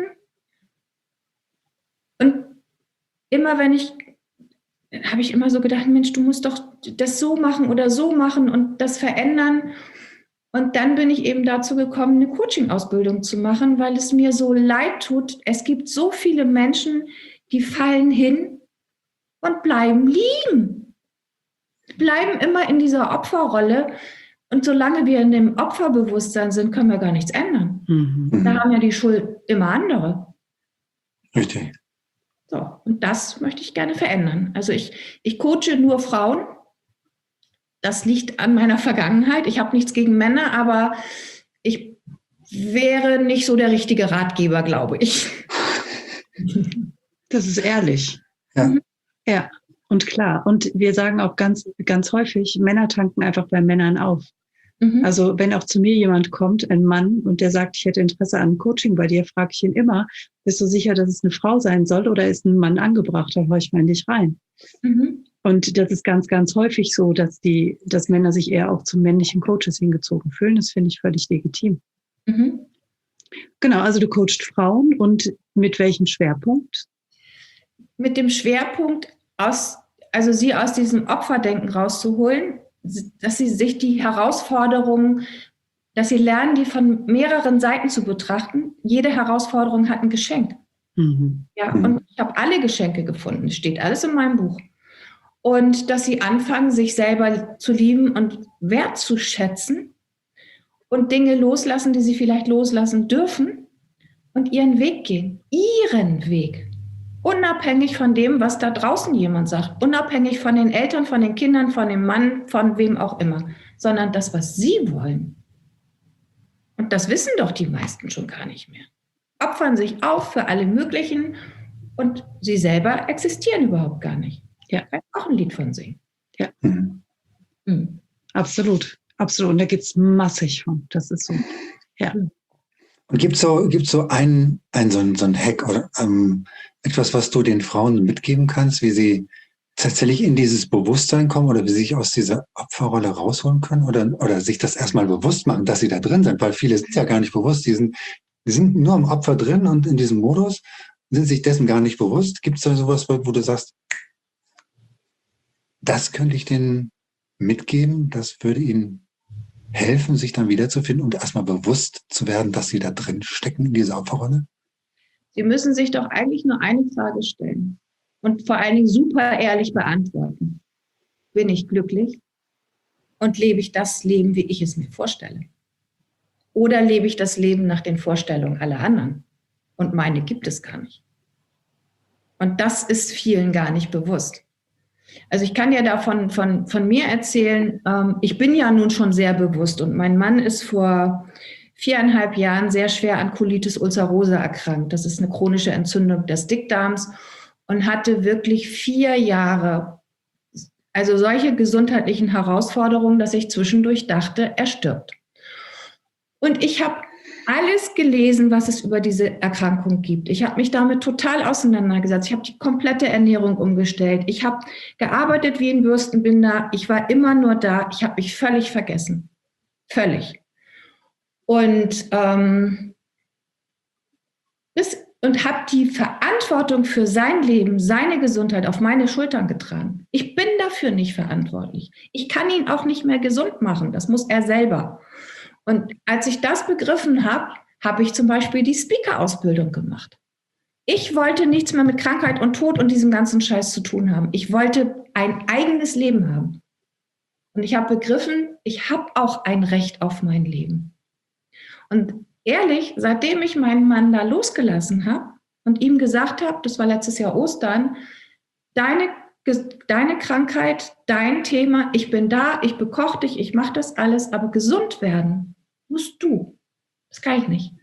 S2: Und immer wenn ich, habe ich immer so gedacht, Mensch, du musst doch das so machen oder so machen und das verändern. Und dann bin ich eben dazu gekommen, eine Coaching-Ausbildung zu machen, weil es mir so leid tut. Es gibt so viele Menschen, die fallen hin und bleiben liegen. Bleiben immer in dieser Opferrolle. Und solange wir in dem Opferbewusstsein sind, können wir gar nichts ändern. Mhm. Da haben ja die Schuld immer andere.
S3: Richtig.
S2: So, und das möchte ich gerne verändern. Also ich, ich coache nur Frauen. Das liegt an meiner Vergangenheit. Ich habe nichts gegen Männer, aber ich wäre nicht so der richtige Ratgeber, glaube ich.
S1: Das ist ehrlich.
S3: Ja.
S1: Ja, und klar. Und wir sagen auch ganz, ganz häufig, Männer tanken einfach bei Männern auf. Mhm. Also wenn auch zu mir jemand kommt, ein Mann, und der sagt, ich hätte Interesse an Coaching bei dir, frage ich ihn immer, bist du sicher, dass es eine Frau sein soll oder ist ein Mann angebracht? Da höre ich mal in dich rein. Mhm. Und das ist ganz, ganz häufig so, dass die, dass Männer sich eher auch zu männlichen Coaches hingezogen fühlen. Das finde ich völlig legitim. Mhm. Genau, also du coachst Frauen und mit welchem Schwerpunkt?
S2: Mit dem Schwerpunkt, aus, also sie aus diesem Opferdenken rauszuholen, dass sie sich die Herausforderungen, dass sie lernen, die von mehreren Seiten zu betrachten. Jede Herausforderung hat ein Geschenk. Mhm. Ja, und ich habe alle Geschenke gefunden. Es steht alles in meinem Buch. Und dass sie anfangen, sich selber zu lieben und wertzuschätzen und Dinge loslassen, die sie vielleicht loslassen dürfen und ihren Weg gehen. Ihren Weg. Unabhängig von dem, was da draußen jemand sagt. Unabhängig von den Eltern, von den Kindern, von dem Mann, von wem auch immer. Sondern das, was sie wollen. Und das wissen doch die meisten schon gar nicht mehr. Opfern sich auf für alle möglichen und sie selber existieren überhaupt gar nicht. Ja, auch ein Lied von singen.
S1: Ja, mhm. Mhm. Absolut, absolut. Und da gibt es massig von. Das ist so. Ja.
S3: Und gibt es so, gibt's so einen, einen so ein, so ein Hack oder ähm, etwas, was du den Frauen mitgeben kannst, wie sie tatsächlich in dieses Bewusstsein kommen oder wie sie sich aus dieser Opferrolle rausholen können oder, oder sich das erstmal bewusst machen, dass sie da drin sind, weil viele sind ja gar nicht bewusst, die sind, die sind nur im Opfer drin und in diesem Modus sind sich dessen gar nicht bewusst. Gibt es da sowas, wo du sagst, das könnte ich denen mitgeben, das würde ihnen helfen, sich dann wiederzufinden und erstmal bewusst zu werden, dass sie da drin stecken in dieser Opferrolle?
S2: Sie müssen sich doch eigentlich nur eine Frage stellen und vor allen Dingen super ehrlich beantworten. Bin ich glücklich und lebe ich das Leben, wie ich es mir vorstelle? Oder lebe ich das Leben nach den Vorstellungen aller anderen? Und meine gibt es gar nicht. Und das ist vielen gar nicht bewusst. Also ich kann ja davon von, von mir erzählen, ähm, ich bin ja nun schon sehr bewusst und mein Mann ist vor viereinhalb Jahren sehr schwer an Colitis ulcerosa erkrankt. Das ist eine chronische Entzündung des Dickdarms und hatte wirklich vier Jahre, also solche gesundheitlichen Herausforderungen, dass ich zwischendurch dachte, er stirbt. Und ich habe alles gelesen, was es über diese Erkrankung gibt. Ich habe mich damit total auseinandergesetzt. Ich habe die komplette Ernährung umgestellt. Ich habe gearbeitet wie ein Bürstenbinder. Ich war immer nur da. Ich habe mich völlig vergessen. Völlig. Und, ähm, das, und habe die Verantwortung für sein Leben, seine Gesundheit auf meine Schultern getragen. Ich bin dafür nicht verantwortlich. Ich kann ihn auch nicht mehr gesund machen. Das muss er selber. Und als ich das begriffen habe, habe ich zum Beispiel die Speaker-Ausbildung gemacht. Ich wollte nichts mehr mit Krankheit und Tod und diesem ganzen Scheiß zu tun haben. Ich wollte ein eigenes Leben haben. Und ich habe begriffen, ich habe auch ein Recht auf mein Leben. Und ehrlich, seitdem ich meinen Mann da losgelassen habe und ihm gesagt habe, das war letztes Jahr Ostern, deine Deine Krankheit, dein Thema, ich bin da, ich bekoche dich, ich mache das alles, aber gesund werden musst du. Das kann ich nicht.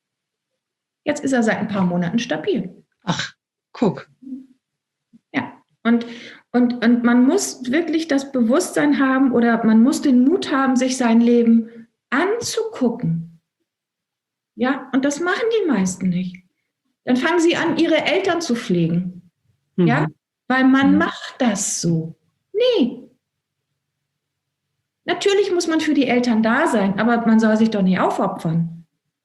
S2: Jetzt ist er seit ein paar Monaten stabil.
S1: Ach, guck.
S2: Ja, und, und, und man muss wirklich das Bewusstsein haben oder man muss den Mut haben, sich sein Leben anzugucken. Ja, und das machen die meisten nicht. Dann fangen sie an, ihre Eltern zu pflegen. Mhm. Ja, weil man macht das so. Nee. Natürlich muss man für die Eltern da sein, aber man soll sich doch nicht aufopfern.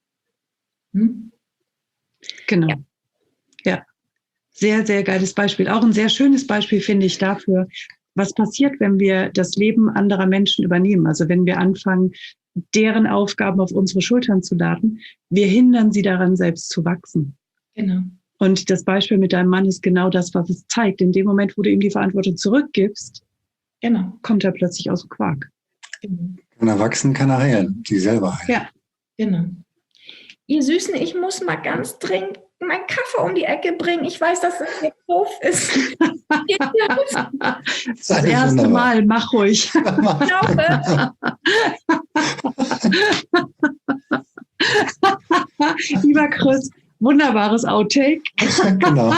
S1: Hm? Genau. Ja. ja. Sehr, sehr geiles Beispiel. Auch ein sehr schönes Beispiel finde ich dafür, was passiert, wenn wir das Leben anderer Menschen übernehmen. Also wenn wir anfangen, deren Aufgaben auf unsere Schultern zu laden. Wir hindern sie daran, selbst zu wachsen.
S2: Genau.
S1: Und das Beispiel mit deinem Mann ist genau das, was es zeigt. In dem Moment, wo du ihm die Verantwortung zurückgibst, genau, kommt er plötzlich aus dem Quark.
S3: Genau. Kann er wachsen, kann er heilen, die selber heilen.
S2: Ja, genau. Ihr Süßen, ich muss mal ganz dringend meinen Kaffee um die Ecke bringen. Ich weiß, dass das nicht doof ist.
S1: Das, das erste wunderbar. Mal, mach ruhig. Lieber Chris, wunderbares Outtake.
S3: Genau.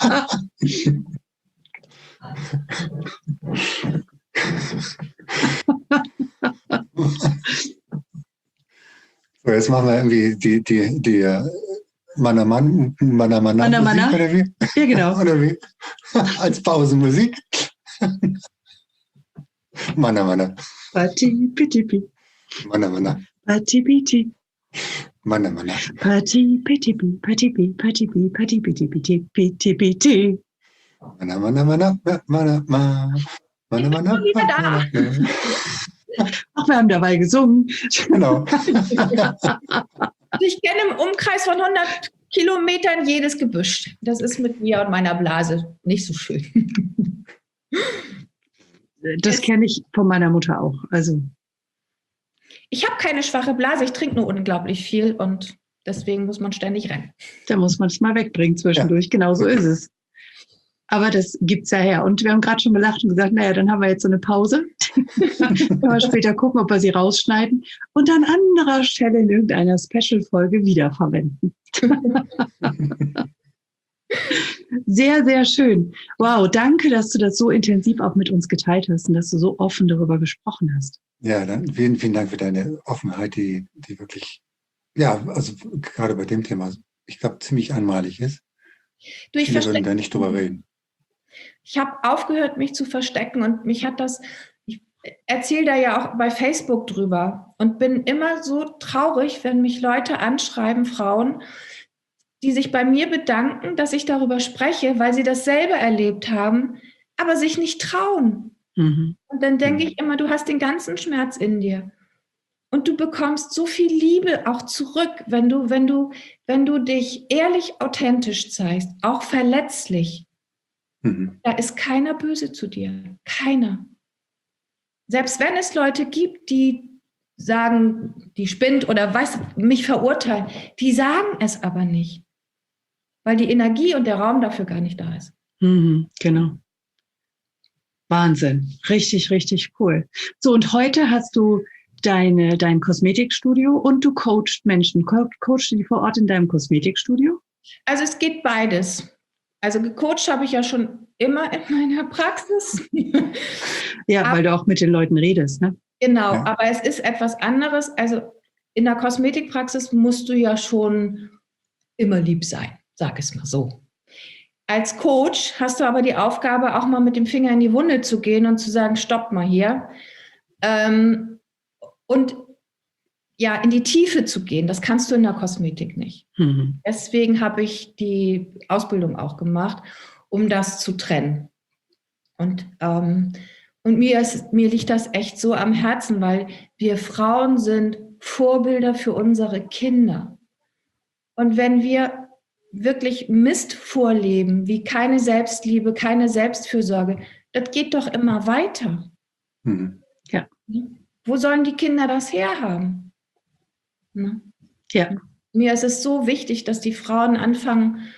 S3: So, jetzt machen wir irgendwie die, die, die Mana Mana, Mana Mana Musik, oder wie?
S1: Ja, genau.
S3: Oder wie? Als Pausenmusik. Mana Mana.
S1: Pati piti pi.
S3: Mana Mana.
S1: Pati piti.
S3: Mana Mana.
S1: Pati piti pi, pati pi, pati pi, pati piti piti piti piti.
S3: Mana Mana Mana Mana Mana. Wanne, wanne,
S2: wieder da.
S3: wanne.
S1: Ach, wir haben dabei gesungen.
S3: Genau.
S2: Ich kenne im Umkreis von hundert Kilometern jedes Gebüsch. Das ist mit mir und meiner Blase nicht so schön.
S1: Das kenne ich von meiner Mutter auch. Also
S2: Ich habe keine schwache Blase, ich trinke nur unglaublich viel und deswegen muss man ständig rennen.
S1: da muss man es mal wegbringen zwischendurch. Ja. Genau so ist es. Aber das gibt's ja her. Und wir haben gerade schon gelacht und gesagt, naja, dann haben wir jetzt so eine Pause. Können wir später gucken, ob wir sie rausschneiden und an anderer Stelle in irgendeiner Special-Folge wiederverwenden. Sehr, sehr schön. Wow, danke, dass du das so intensiv auch mit uns geteilt hast und dass du so offen darüber gesprochen hast.
S3: Ja, dann vielen, vielen Dank für deine Offenheit, die, die wirklich, ja, also gerade bei dem Thema, ich glaube, ziemlich einmalig ist.
S2: Du, ich
S3: Viele würden da nicht drüber reden.
S2: Ich habe aufgehört, mich zu verstecken und mich hat das, ich erzähle da ja auch bei Facebook drüber und bin immer so traurig, wenn mich Leute anschreiben, Frauen, die sich bei mir bedanken, dass ich darüber spreche, weil sie das selber erlebt haben, aber sich nicht trauen. Mhm. Und dann denke ich immer, du hast den ganzen Schmerz in dir. Und du bekommst so viel Liebe auch zurück, wenn du, wenn du, wenn du dich ehrlich authentisch zeigst, auch verletzlich. Mhm. Da ist keiner böse zu dir. Keiner. Selbst wenn es Leute gibt, die sagen, die spinnt oder was, mich verurteilen, die sagen es aber nicht. Weil die Energie und der Raum dafür gar nicht da ist.
S1: Mhm, genau. Wahnsinn. Richtig, richtig cool. So, und heute hast du deine, dein Kosmetikstudio und du coachst Menschen. Co- coachst du die vor Ort in deinem Kosmetikstudio?
S2: Also es geht beides. Also gecoacht habe ich ja schon immer in meiner Praxis.
S1: Ja, aber, weil du auch mit den Leuten redest, ne?
S2: Genau,
S3: ja.
S2: Aber es ist etwas anderes. Also in der Kosmetikpraxis musst du ja schon immer lieb sein, sag es mal so. Als Coach hast du aber die Aufgabe, auch mal mit dem Finger in die Wunde zu gehen und zu sagen, stopp mal hier. Ähm, und ja, in die Tiefe zu gehen, das kannst du in der Kosmetik nicht. Mhm. Deswegen habe ich die Ausbildung auch gemacht, um das zu trennen. Und, ähm, und mir, ist, mir liegt das echt so am Herzen, weil wir Frauen sind Vorbilder für unsere Kinder. Und wenn wir wirklich Mist vorleben, wie keine Selbstliebe, keine Selbstfürsorge, das geht doch immer weiter. Mhm. Ja. Wo sollen die Kinder das herhaben? Ne? Ja. Mir ist es so wichtig, dass die Frauen anfangen,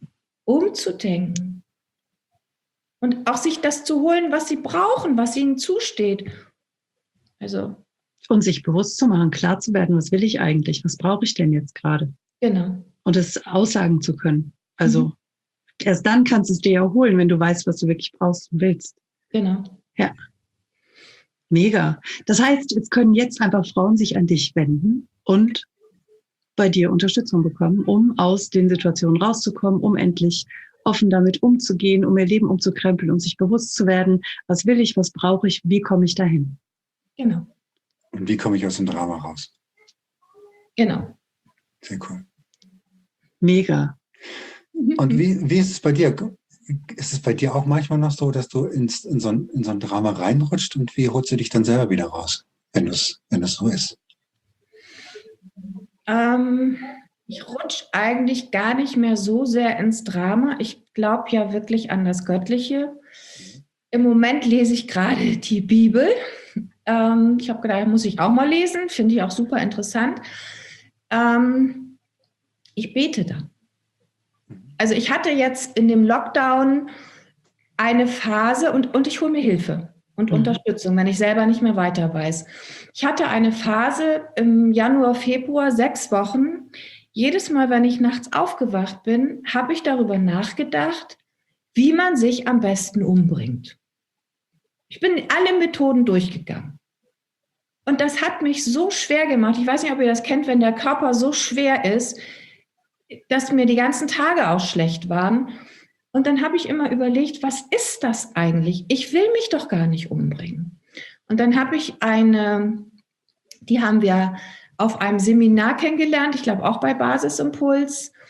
S2: umzudenken und auch sich das zu holen, was sie brauchen, was ihnen zusteht. Also.
S1: Und sich bewusst zu machen, klar zu werden, was will ich eigentlich, was brauche ich denn jetzt gerade?
S2: Genau.
S1: Und es aussagen zu können. Also mhm. erst dann kannst du es dir ja holen, wenn du weißt, was du wirklich brauchst und willst.
S2: Genau.
S1: Ja. Mega. Das heißt, jetzt können jetzt einfach Frauen sich an dich wenden und bei dir Unterstützung bekommen, um aus den Situationen rauszukommen, um endlich offen damit umzugehen, um ihr Leben umzukrempeln, um sich bewusst zu werden, was will ich, was brauche ich, wie komme ich dahin?
S2: Genau.
S3: Und wie komme ich aus dem Drama raus?
S2: Genau.
S3: Sehr cool.
S1: Mega.
S3: Und wie, wie ist es bei dir? Ist es bei dir auch manchmal noch so, dass du ins, in, so ein, in so ein Drama reinrutscht und wie holst du dich dann selber wieder raus, wenn es wenn es so ist?
S2: Ähm, ich rutsche eigentlich gar nicht mehr so sehr ins Drama. Ich glaube ja wirklich an das Göttliche. Im Moment lese ich gerade die Bibel. Ähm, ich habe gedacht, muss ich auch mal lesen. Finde ich auch super interessant. Ähm, ich bete dann. Also ich hatte jetzt in dem Lockdown eine Phase und, und ich hole mir Hilfe und mhm. Unterstützung, wenn ich selber nicht mehr weiter weiß. Ich hatte eine Phase im Januar, Februar, sechs Wochen. Jedes Mal, wenn ich nachts aufgewacht bin, habe ich darüber nachgedacht, wie man sich am besten umbringt. Ich bin alle Methoden durchgegangen. Und das hat mich so schwer gemacht. Ich weiß nicht, ob ihr das kennt, wenn der Körper so schwer ist, dass mir die ganzen Tage auch schlecht waren. Und dann habe ich immer überlegt, was ist das eigentlich? Ich will mich doch gar nicht umbringen. Und dann habe ich eine, die haben wir auf einem Seminar kennengelernt, ich glaube auch bei Basisimpuls.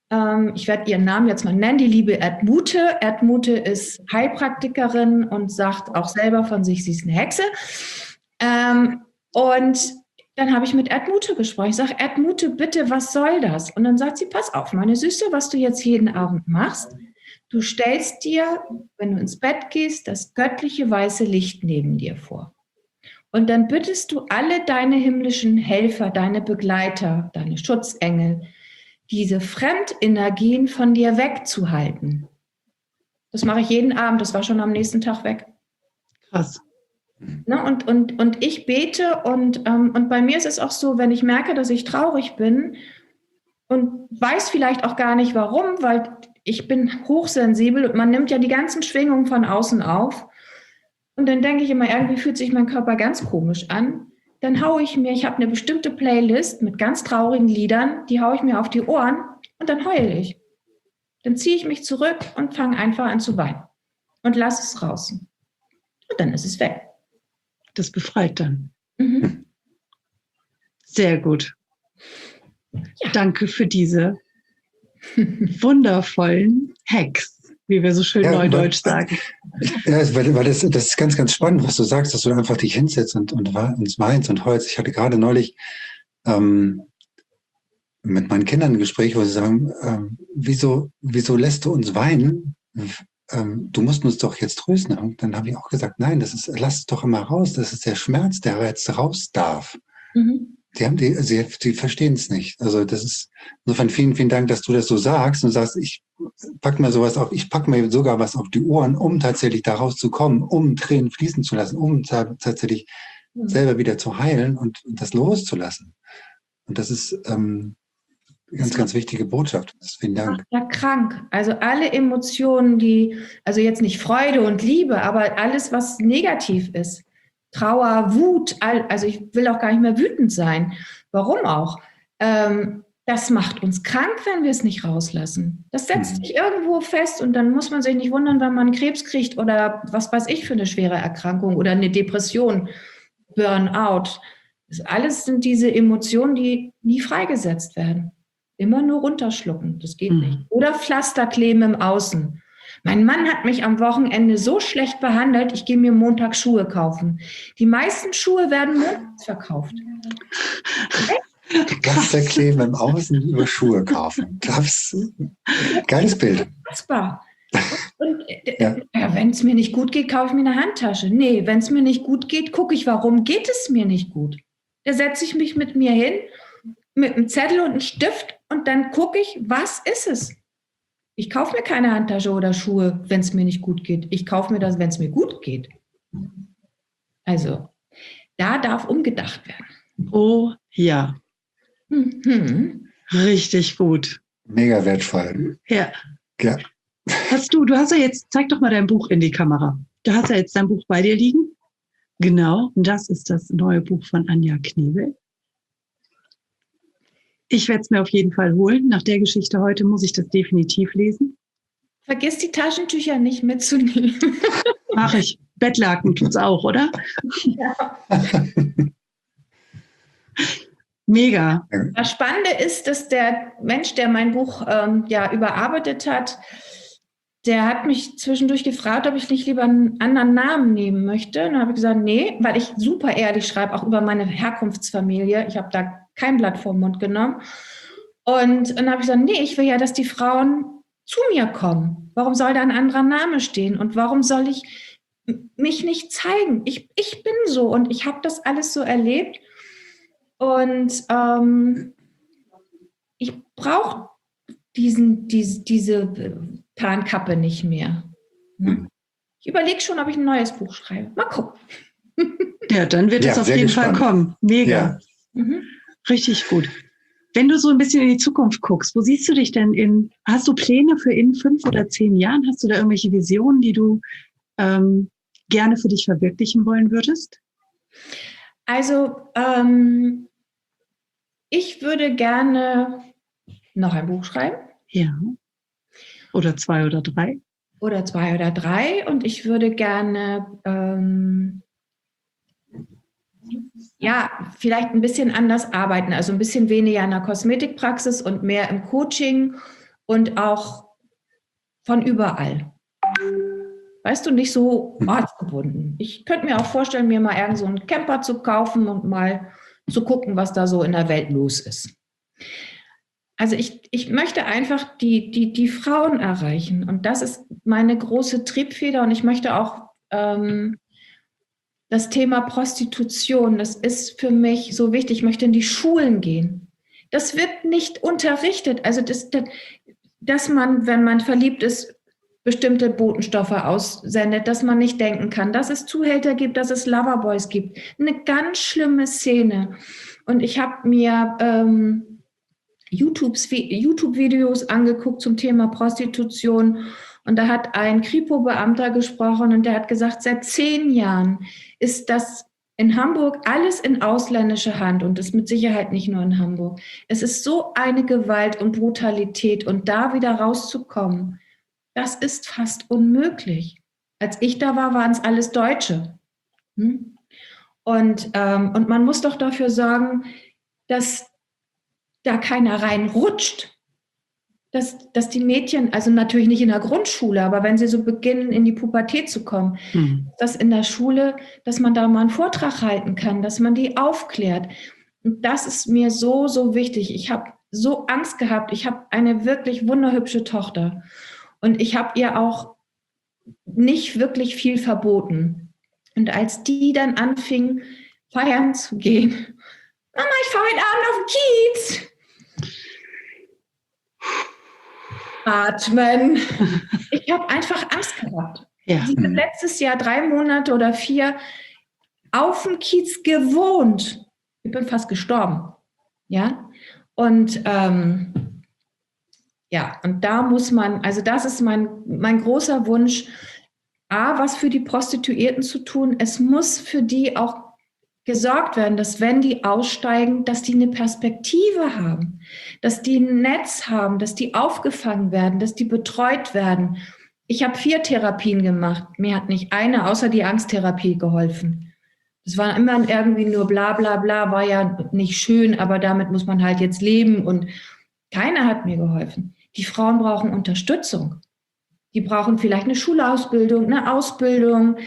S2: Ähm, ich werde ihren Namen jetzt mal nennen, die liebe Erdmute. Erdmute ist Heilpraktikerin und sagt auch selber von sich, sie ist eine Hexe. Ähm, und dann habe ich mit Erdmute gesprochen. Ich sage, Erdmute, bitte, was soll das? Und dann sagt sie, pass auf, meine Süße, was du jetzt jeden Abend machst. Du stellst dir, wenn du ins Bett gehst, das göttliche weiße Licht neben dir vor. Und dann bittest du alle deine himmlischen Helfer, deine Begleiter, deine Schutzengel, diese Fremdenergien von dir wegzuhalten. Das mache ich jeden Abend, das war schon am nächsten Tag weg.
S1: Krass.
S2: Ne, und, und, und ich bete und, ähm, und bei mir ist es auch so, wenn ich merke, dass ich traurig bin und weiß vielleicht auch gar nicht warum, weil ich bin hochsensibel und man nimmt ja die ganzen Schwingungen von außen auf und dann denke ich immer, irgendwie fühlt sich mein Körper ganz komisch an. Dann haue ich mir, ich habe eine bestimmte Playlist mit ganz traurigen Liedern, die haue ich mir auf die Ohren und dann heule ich. Dann ziehe ich mich zurück und fange einfach an zu weinen und lasse es raus. Und dann ist es weg.
S1: Das befreit dann.
S2: Mhm.
S1: Sehr gut.
S2: Ja.
S1: Danke für diese wundervollen Hacks, wie wir so schön
S3: Ja,
S1: neudeutsch
S3: weil,
S1: sagen.
S3: Ja, weil, weil das, das ist ganz, ganz spannend, was du sagst, dass du einfach dich hinsetzt und, und, und weinst und heulst. Ich hatte gerade neulich ähm, mit meinen Kindern ein Gespräch, wo sie sagen, ähm, wieso, wieso lässt du uns weinen? Ähm, du musst uns doch jetzt trösten. Und dann habe ich auch gesagt, nein, das ist, lass es doch immer raus. Das ist der Schmerz, der jetzt raus darf.
S2: Mhm.
S3: Die haben die, sie, sie verstehen es nicht. Also das ist, insofern vielen, vielen Dank, dass du das so sagst und sagst, ich pack mir sowas auf, ich pack mir sogar was auf die Ohren, um tatsächlich da rauszukommen, um Tränen fließen zu lassen, um tatsächlich mhm. selber wieder zu heilen und, und das loszulassen. Und das ist ähm, ganz, das ganz wichtige Botschaft. Vielen Dank.
S2: Ja, krank. Also alle Emotionen, die, also jetzt nicht Freude und Liebe, aber alles, was negativ ist. Trauer, Wut, also ich will auch gar nicht mehr wütend sein. Warum auch? Ähm, das macht uns krank, wenn wir es nicht rauslassen. Das setzt sich irgendwo fest und dann muss man sich nicht wundern, wenn man Krebs kriegt oder was weiß ich für eine schwere Erkrankung oder eine Depression, Burnout. Das alles sind diese Emotionen, die nie freigesetzt werden. Immer nur runterschlucken, das geht mhm. nicht. Oder Pflaster kleben im Außen. Mein Mann hat mich am Wochenende so schlecht behandelt, ich gehe mir Montag Schuhe kaufen. Die meisten Schuhe werden montags verkauft.
S3: Pflasterkleben im Außen über Schuhe kaufen. Das geiles Bild.
S2: Unfassbar. Und ja. ja, wenn es mir nicht gut geht, kaufe ich mir eine Handtasche. Nee, wenn es mir nicht gut geht, gucke ich, warum geht es mir nicht gut. Da setze ich mich mit mir hin, mit einem Zettel und einem Stift und dann gucke ich, was ist es? Ich kaufe mir keine Handtasche oder Schuhe, wenn es mir nicht gut geht. Ich kaufe mir das, wenn es mir gut geht. Also, da darf umgedacht werden.
S1: Oh ja.
S2: Mhm.
S1: Richtig gut.
S3: Mega wertvoll.
S1: Ja.
S3: Ja.
S1: Hast du, du hast ja jetzt, zeig doch mal dein Buch in die Kamera. Du hast ja jetzt dein Buch bei dir liegen. Genau, und das ist das neue Buch von Anja Knebel. Ich werde es mir auf jeden Fall holen. Nach der Geschichte heute muss ich das definitiv lesen.
S2: Vergiss die Taschentücher nicht mitzunehmen.
S1: Mach ich. Bettlaken tut's auch, oder?
S2: Ja.
S1: Mega.
S2: Das Spannende ist, dass der Mensch, der mein Buch ähm, ja überarbeitet hat, der hat mich zwischendurch gefragt, ob ich nicht lieber einen anderen Namen nehmen möchte. Und dann habe ich gesagt, nee, weil ich super ehrlich schreibe, auch über meine Herkunftsfamilie. Ich habe da kein Blatt vor den Mund genommen. Und dann habe ich gesagt, nee, ich will ja, dass die Frauen zu mir kommen. Warum soll da ein anderer Name stehen? Und warum soll ich mich nicht zeigen? Ich, ich bin so und ich habe das alles so erlebt. Und ähm, ich brauche diesen, diese, diese Tarnkappe nicht mehr. Ne? Ich überlege schon, ob ich ein neues Buch schreibe. Mal gucken.
S1: Ja, dann wird es ja, auf jeden gespannt. Fall kommen. Mega.
S3: Ja.
S2: Mhm.
S1: Richtig gut. Wenn du so ein bisschen in die Zukunft guckst, wo siehst du dich denn in, hast du Pläne für in fünf oder zehn Jahren? Hast du da irgendwelche Visionen, die du ähm, gerne für dich verwirklichen wollen würdest?
S2: Also, ähm, ich würde gerne noch ein Buch schreiben.
S1: Ja. Oder zwei oder drei.
S2: Oder zwei oder drei. Und ich würde gerne, ähm, ja, vielleicht ein bisschen anders arbeiten. Also ein bisschen weniger in der Kosmetikpraxis und mehr im Coaching und auch von überall. Weißt du, nicht so ortsgebunden. Ich könnte mir auch vorstellen, mir mal irgend so einen Camper zu kaufen und mal zu gucken, was da so in der Welt los ist. Also ich, ich möchte einfach die, die, die Frauen erreichen. Und das ist meine große Triebfeder. Und ich möchte auch ähm, das Thema Prostitution, das ist für mich so wichtig. Ich möchte in die Schulen gehen. Das wird nicht unterrichtet. Also das, das, dass man, wenn man verliebt ist, bestimmte Botenstoffe aussendet, dass man nicht denken kann, dass es Zuhälter gibt, dass es Loverboys gibt. Eine ganz schlimme Szene. Und ich habe mir ähm, YouTube-Videos angeguckt zum Thema Prostitution. Und da hat ein Kripo-Beamter gesprochen und der hat gesagt, seit zehn Jahren ist das in Hamburg alles in ausländischer Hand und das mit Sicherheit nicht nur in Hamburg. Es ist so eine Gewalt und Brutalität und da wieder rauszukommen, das ist fast unmöglich. Als ich da war, waren es alles Deutsche. Hm? Und, ähm, und man muss doch dafür sorgen, dass da keiner reinrutscht. Dass, dass die Mädchen, also natürlich nicht in der Grundschule, aber wenn sie so beginnen, in die Pubertät zu kommen, mhm. dass in der Schule, dass man da mal einen Vortrag halten kann, dass man die aufklärt. Und das ist mir so, so wichtig. Ich habe so Angst gehabt. Ich habe eine wirklich wunderhübsche Tochter. Und ich habe ihr auch nicht wirklich viel verboten. Und als die dann anfing, feiern zu gehen, Mama, ich fahre heute Abend auf den Kiez. Atmen. Ich habe einfach Angst gehabt. Ja. Sie hat letztes Jahr drei Monate oder vier auf dem Kiez gewohnt. Ich bin fast gestorben. Ja. Und ähm, ja, und da muss man, also das ist mein, mein großer Wunsch, A, was für die Prostituierten zu tun. Es muss für die auch gesorgt werden, dass wenn die aussteigen, dass die eine Perspektive haben, dass die ein Netz haben, dass die aufgefangen werden, dass die betreut werden. Ich habe vier Therapien gemacht. Mir hat nicht eine außer die Angsttherapie geholfen. Das war immer irgendwie nur bla bla bla, war ja nicht schön, aber damit muss man halt jetzt leben und keiner hat mir geholfen. Die Frauen brauchen Unterstützung. Die brauchen vielleicht eine Schulausbildung, eine Ausbildung,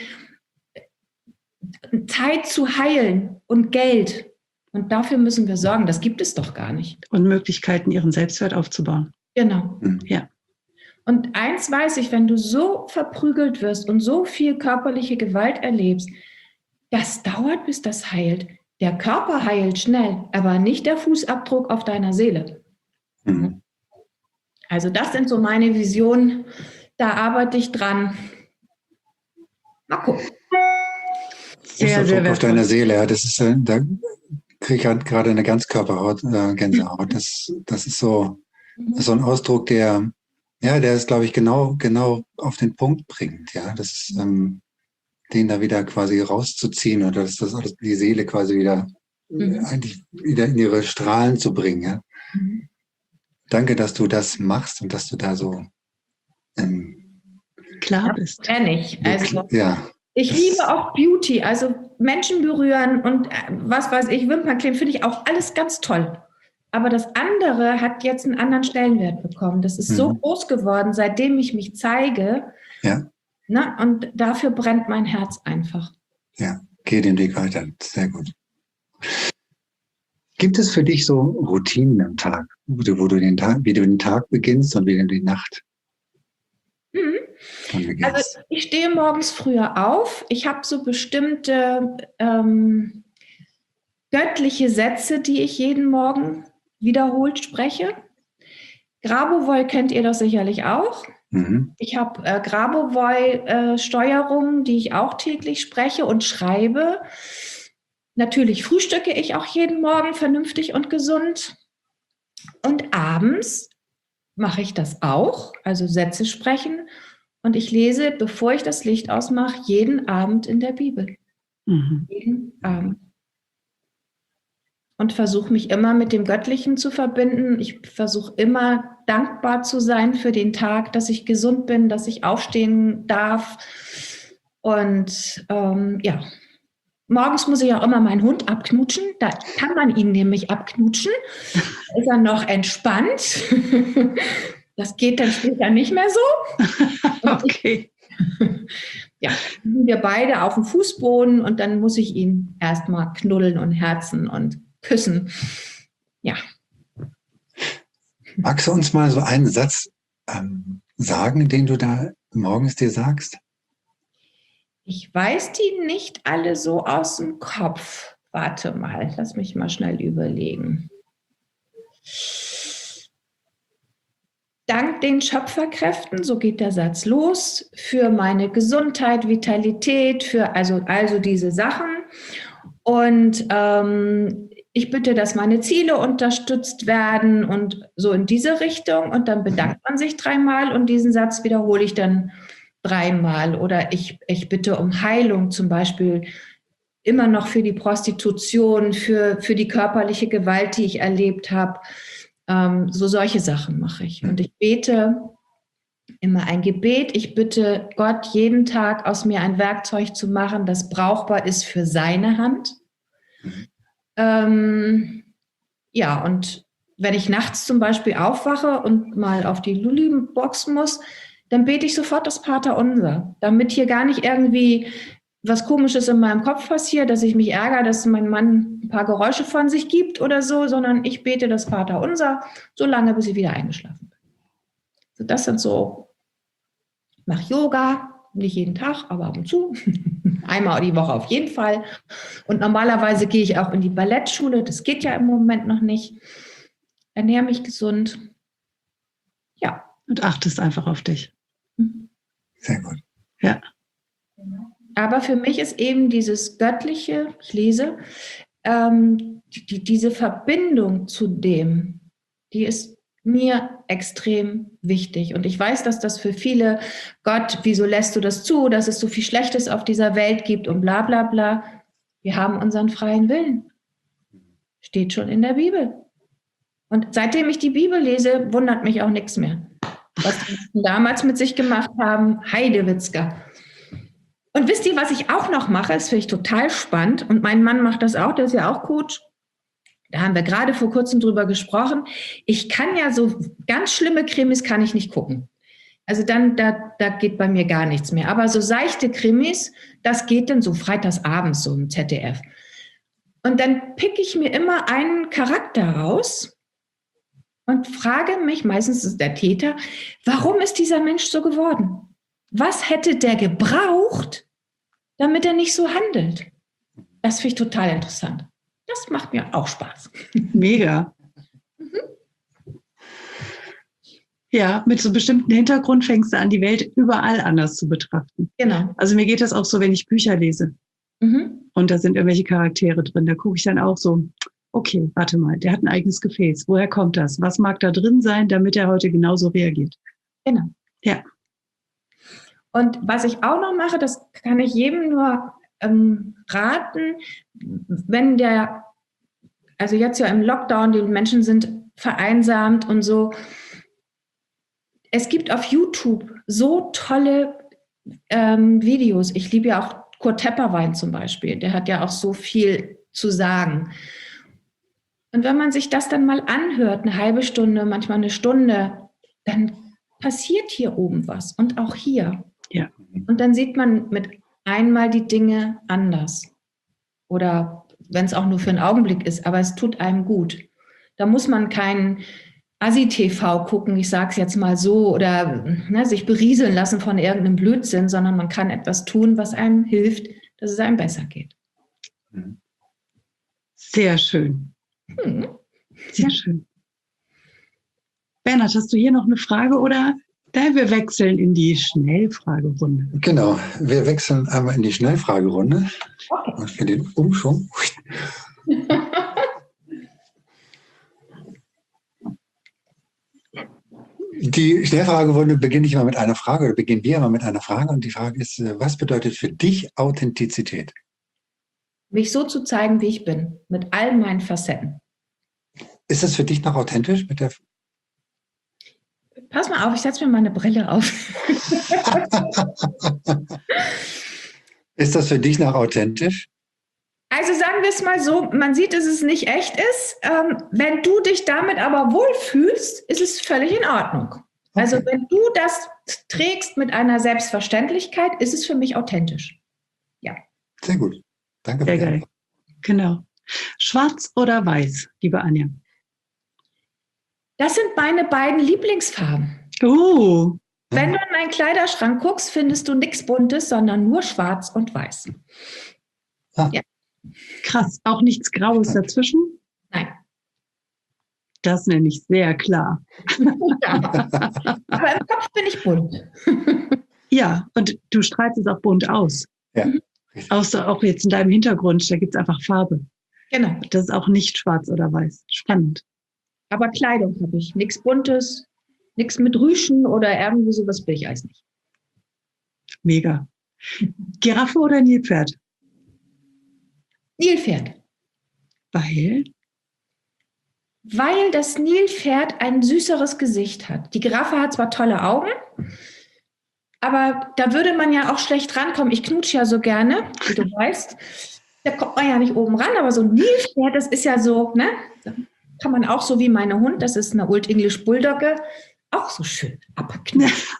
S2: Zeit zu heilen und Geld. Und dafür müssen wir sorgen. Das gibt es doch gar nicht.
S1: Und Möglichkeiten, ihren Selbstwert aufzubauen.
S2: Genau.
S1: Ja.
S2: Und eins weiß ich, wenn du so verprügelt wirst und so viel körperliche Gewalt erlebst, das dauert, bis das heilt. Der Körper heilt schnell, aber nicht der Fußabdruck auf deiner Seele. Mhm. Also das sind so meine Visionen. Da arbeite ich dran. Mal gucken.
S3: Sehr, sehr auf deiner Seele, ja, das ist, da kriege ich halt gerade eine Ganzkörperhaut, äh, Gänsehaut. Das, das ist so, das ist so ein Ausdruck, der, ja, der es, glaube ich, genau, genau auf den Punkt bringt, ja, das, ähm, den da wieder quasi rauszuziehen oder dass das alles die Seele quasi wieder, mhm. eigentlich wieder in ihre Strahlen zu bringen, ja. Mhm. Danke, dass du das machst und dass du da so ähm,
S1: klar bist.
S2: Kenne ich. Also,
S3: ja.
S2: Ich liebe auch Beauty, also Menschen berühren und was weiß ich, Wimpernkleben finde ich auch alles ganz toll. Aber das andere hat jetzt einen anderen Stellenwert bekommen. Das ist mhm. so groß geworden, seitdem ich mich zeige.
S3: Ja.
S2: Ne? Und dafür brennt mein Herz einfach.
S3: Ja, geh den Weg weiter. Sehr gut. Gibt es für dich so Routinen am Tag, wo du, wo du den Tag, wie du den Tag beginnst und wie du die Nacht?
S2: Mhm. Also ich stehe morgens früher auf. Ich habe so bestimmte ähm, göttliche Sätze, die ich jeden Morgen wiederholt spreche. Grabovoi kennt ihr doch sicherlich auch. Mhm. Ich habe äh, Grabovoi-Steuerungen, äh, die ich auch täglich spreche und schreibe. Natürlich frühstücke ich auch jeden Morgen vernünftig und gesund. Und abends mache ich das auch, also Sätze sprechen. Und ich lese, bevor ich das Licht ausmache, jeden Abend in der Bibel. Mhm. Jeden Abend. Und versuche mich immer mit dem Göttlichen zu verbinden. Ich versuche immer dankbar zu sein für den Tag, dass ich gesund bin, dass ich aufstehen darf. Und ähm, ja, morgens muss ich auch immer meinen Hund abknutschen. Da kann man ihn nämlich abknutschen. Da ist er noch entspannt. Das geht dann später nicht mehr so.
S1: Okay.
S2: Ja, sind wir beide auf dem Fußboden und dann muss ich ihn erstmal knuddeln und herzen und küssen. Ja.
S3: Magst du uns mal so einen Satz ähm, sagen, den du da morgens dir sagst?
S2: Ich weiß die nicht alle so aus dem Kopf. Warte mal, lass mich mal schnell überlegen. Dank den Schöpferkräften, so geht der Satz los, für meine Gesundheit, Vitalität, für also, also diese Sachen. Und ähm, ich bitte, dass meine Ziele unterstützt werden und so in diese Richtung. Und dann bedankt man sich dreimal und diesen Satz wiederhole ich dann dreimal. Oder ich, ich bitte um Heilung, zum Beispiel immer noch für die Prostitution, für, für die körperliche Gewalt, die ich erlebt habe. Ähm, so solche Sachen mache ich. Und ich bete immer ein Gebet. Ich bitte Gott, jeden Tag aus mir ein Werkzeug zu machen, das brauchbar ist für seine Hand. Mhm. Ähm, ja, und wenn ich nachts zum Beispiel aufwache und mal auf die Lulli-Box muss, dann bete ich sofort das Vaterunser, damit hier gar nicht irgendwie was Komisches in meinem Kopf passiert, dass ich mich ärgere, dass mein Mann ein paar Geräusche von sich gibt oder so, sondern ich bete das Vaterunser so lange, bis ich wieder eingeschlafen bin. So, das sind so, ich mache Yoga, nicht jeden Tag, aber ab und zu, einmal die Woche auf jeden Fall. Und normalerweise gehe ich auch in die Ballettschule, das geht ja im Moment noch nicht. Ernähre mich gesund. Ja.
S1: Und achtest einfach auf dich.
S3: Sehr gut.
S1: Ja.
S2: Aber für mich ist eben dieses göttliche, ich lese, ähm, die, diese Verbindung zu dem, die ist mir extrem wichtig. Und ich weiß, dass das für viele, Gott, wieso lässt du das zu, dass es so viel Schlechtes auf dieser Welt gibt und bla bla bla. Wir haben unseren freien Willen. Steht schon in der Bibel. Und seitdem ich die Bibel lese, wundert mich auch nichts mehr. Was die damals mit sich gemacht haben, Heidewitzka. Und wisst ihr, was ich auch noch mache? Das finde ich total spannend. Und mein Mann macht das auch, der ist ja auch Coach. Da haben wir gerade vor kurzem drüber gesprochen. Ich kann ja so ganz schlimme Krimis kann ich nicht gucken. Also dann, da, da geht bei mir gar nichts mehr. Aber so seichte Krimis, das geht dann so freitagsabends so im Z D F. Und dann pick ich mir immer einen Charakter raus und frage mich, meistens ist es der Täter, warum ist dieser Mensch so geworden? Was hätte der gebraucht, damit er nicht so handelt? Das finde ich total interessant. Das macht mir auch Spaß.
S1: Mega. Mhm. Ja, mit so einem bestimmten Hintergrund fängst du an, die Welt überall anders zu betrachten.
S2: Genau.
S1: Also mir geht das auch so, wenn ich Bücher lese. Mhm. Und da sind irgendwelche Charaktere drin. Da gucke ich dann auch so, okay, warte mal, der hat ein eigenes Gefäß. Woher kommt das? Was mag da drin sein, damit er heute genauso reagiert?
S2: Genau.
S1: Ja.
S2: Und was ich auch noch mache, das kann ich jedem nur ähm, raten, wenn der, also jetzt ja im Lockdown, die Menschen sind vereinsamt und so. Es gibt auf YouTube so tolle ähm, Videos. Ich liebe ja auch Kurt Tepperwein zum Beispiel. Der hat ja auch so viel zu sagen. Und wenn man sich das dann mal anhört, eine halbe Stunde, manchmal eine Stunde, dann passiert hier oben was und auch hier.
S1: Ja.
S2: Und dann sieht man mit einmal die Dinge anders. Oder wenn es auch nur für einen Augenblick ist, aber es tut einem gut. Da muss man keinen Assi-T V gucken, ich sage es jetzt mal so, oder ne, sich berieseln lassen von irgendeinem Blödsinn, sondern man kann etwas tun, was einem hilft, dass es einem besser geht.
S1: Sehr schön.
S2: Hm.
S1: Sehr schön. Bernhard, hast du hier noch eine Frage oder? Ja, wir wechseln in die Schnellfragerunde.
S3: Genau, wir wechseln einmal in die Schnellfragerunde. Okay. Und für den Umschwung. Die Schnellfragerunde beginne ich immer mit einer Frage oder beginnen wir immer mit einer Frage. Und die Frage ist, was bedeutet für dich Authentizität?
S2: Mich so zu zeigen, wie ich bin, mit all meinen Facetten.
S3: Ist das für dich noch authentisch mit der
S2: Pass mal auf, ich setze mir meine Brille auf.
S3: Ist das für dich noch authentisch?
S2: Also sagen wir es mal so, man sieht, dass es nicht echt ist. Ähm, wenn du dich damit aber wohlfühlst, ist es völlig in Ordnung. Also wenn du das trägst mit einer Selbstverständlichkeit, ist es für mich authentisch. Ja.
S3: Sehr gut. Danke
S1: Sehr
S3: für die
S1: geil.
S3: Antwort.
S1: Genau. Schwarz oder weiß, liebe Anja?
S2: Das sind meine beiden Lieblingsfarben.
S1: Oh,
S2: Wenn du in meinen Kleiderschrank guckst, findest du nichts Buntes, sondern nur schwarz und weiß.
S3: Ah.
S2: Ja.
S1: krass. Auch nichts Graues dazwischen?
S2: Nein.
S1: Das nenne ich sehr klar.
S2: Ja. Aber im Kopf bin ich bunt.
S1: Ja, und du strahlst es auch bunt aus.
S3: Ja,
S2: Mhm.
S3: richtig.
S1: Außer auch jetzt in deinem Hintergrund, da gibt es einfach Farbe.
S2: Genau.
S1: Das ist auch nicht schwarz oder weiß. Spannend.
S2: Aber Kleidung habe ich. Nichts Buntes, nichts mit Rüschen oder irgendwie sowas will ich alles nicht.
S1: Mega. Giraffe oder Nilpferd?
S2: Nilpferd.
S1: Weil?
S2: Weil das Nilpferd ein süßeres Gesicht hat. Die Giraffe hat zwar tolle Augen, aber da würde man ja auch schlecht rankommen. Ich knutsche ja so gerne, wie du weißt. Da kommt man ja nicht oben ran, aber so ein Nilpferd, das ist ja so, ne? Da kann man auch so wie meine Hund, das ist eine Old English Bulldogge, auch so schön abknutschen.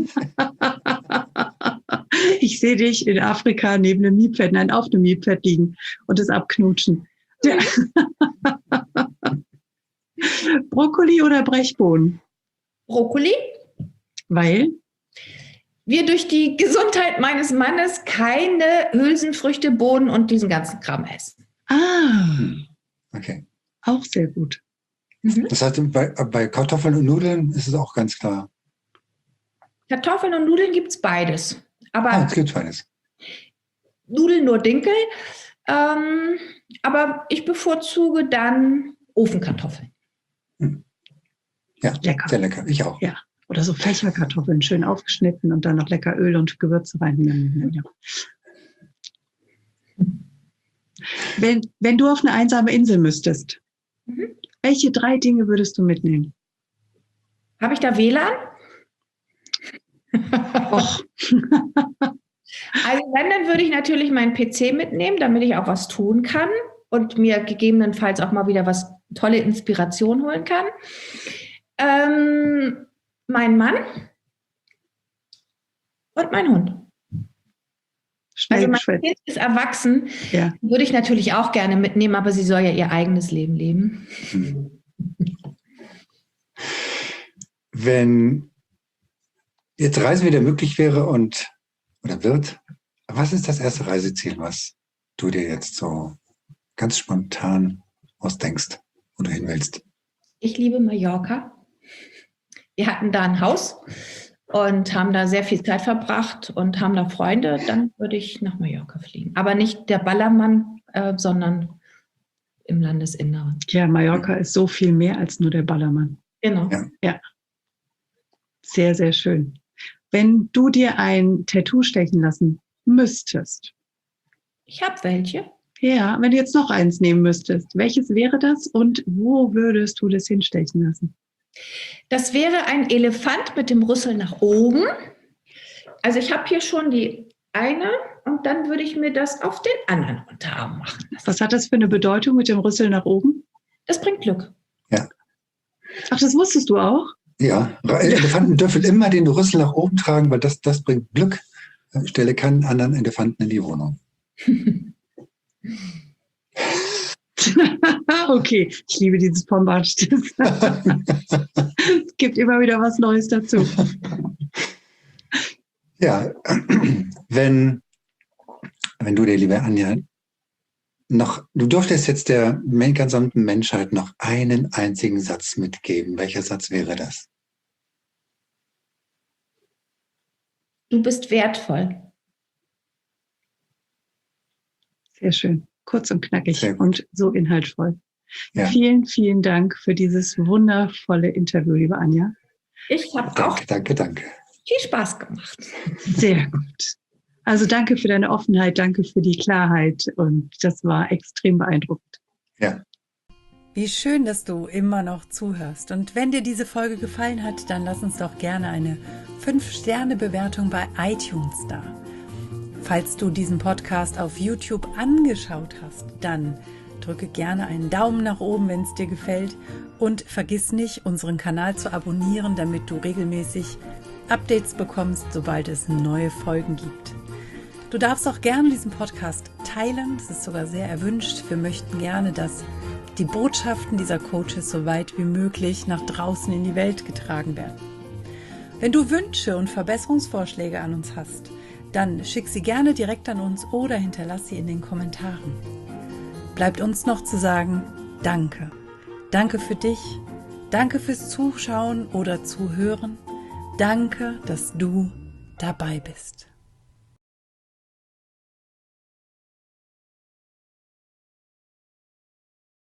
S1: Ich sehe dich in Afrika neben einem Nilpferd, nein, auf einem Nilpferd liegen und es abknutschen. Ja. Brokkoli oder Brechbohnen?
S2: Brokkoli.
S1: Weil?
S2: Wir durch die Gesundheit meines Mannes keine Hülsenfrüchte, Bohnen und diesen ganzen Kram essen.
S1: Ah,
S3: Okay.
S1: auch sehr gut.
S2: Mhm.
S3: Das heißt, bei, bei Kartoffeln und Nudeln ist es auch ganz klar.
S2: Kartoffeln und Nudeln gibt es beides. Aber
S3: Ah, jetzt gibt es beides.
S2: Nudeln nur Dinkel. Ähm, aber ich bevorzuge dann Ofenkartoffeln.
S3: Ja,
S1: Lecker.
S3: sehr lecker. Ich auch.
S1: Ja. Oder so Fächerkartoffeln, schön aufgeschnitten und dann noch lecker Öl und Gewürze rein. Ja. Wenn, wenn du auf eine einsame Insel müsstest,
S2: Mhm.
S1: welche drei Dinge würdest du mitnehmen?
S2: Habe ich da W L A N?
S1: Och,
S2: Also wenn, dann würde ich natürlich meinen P C mitnehmen, damit ich auch was tun kann und mir gegebenenfalls auch mal wieder was tolle Inspiration holen kann. Ähm, mein Mann und mein Hund.
S1: schnell
S2: Also mein
S1: geschwätzt.
S2: Kind ist erwachsen,
S1: Ja.
S2: würde ich natürlich auch gerne mitnehmen, aber sie soll ja ihr eigenes Leben leben.
S3: Wenn jetzt Reisen wieder möglich wäre und oder wird, was ist das erste Reiseziel, was du dir jetzt so ganz spontan ausdenkst, wo du hin willst?
S2: Ich liebe Mallorca. Wir hatten da ein Haus und haben da sehr viel Zeit verbracht und haben da Freunde. Dann würde ich nach Mallorca fliegen. Aber nicht der Ballermann, äh, sondern im Landesinneren.
S1: Ja, Mallorca ist so viel mehr als nur der Ballermann.
S2: Genau.
S3: Ja.
S1: Sehr, sehr schön. Wenn du dir ein Tattoo stechen lassen müsstest,
S2: Ich habe welche.
S1: ja, wenn du jetzt noch eins nehmen müsstest, welches wäre das und wo würdest du das hinstechen lassen?
S2: Das wäre ein Elefant mit dem Rüssel nach oben. Also ich habe hier schon die eine und dann würde ich mir das auf den anderen Unterarm machen lassen.
S1: Was hat das für eine Bedeutung mit dem Rüssel nach oben?
S2: Das bringt Glück.
S1: Ach, das wusstest du auch?
S3: Ja, Elefanten dürfen immer den Rüssel nach oben tragen, weil das, das bringt Glück. Stelle keinen anderen Elefanten in die Wohnung.
S1: Okay, ich liebe dieses Pombatsch. Es gibt immer wieder was Neues dazu.
S3: Ja, wenn, wenn du dir, liebe Anja, noch, du durftest jetzt der gesamten Menschheit noch einen einzigen Satz mitgeben. Welcher Satz wäre das?
S2: Du bist wertvoll.
S1: Sehr schön. Kurz und knackig
S3: Sehr gut.
S1: und so inhaltvoll.
S3: Ja.
S1: Vielen, vielen Dank für dieses wundervolle Interview, liebe Anja.
S2: Ich habe auch
S3: Danke, danke, danke.
S2: viel Spaß gemacht.
S1: Sehr gut. Also danke für deine Offenheit, danke für die Klarheit und das war extrem beeindruckend.
S3: Ja.
S1: Wie schön, dass du immer noch zuhörst. Und wenn dir diese Folge gefallen hat, dann lass uns doch gerne eine fünf Sterne Bewertung bei iTunes da. Falls du diesen Podcast auf YouTube angeschaut hast, dann drücke gerne einen Daumen nach oben, wenn es dir gefällt und vergiss nicht, unseren Kanal zu abonnieren, damit du regelmäßig Updates bekommst, sobald es neue Folgen gibt. Du darfst auch gerne diesen Podcast teilen, das ist sogar sehr erwünscht. Wir möchten gerne, dass die Botschaften dieser Coaches so weit wie möglich nach draußen in die Welt getragen werden. Wenn du Wünsche und Verbesserungsvorschläge an uns hast, dann schick sie gerne direkt an uns oder hinterlass sie in den Kommentaren. Bleibt uns noch zu sagen, danke. Danke für dich, danke fürs Zuschauen oder Zuhören. Danke, dass du dabei bist.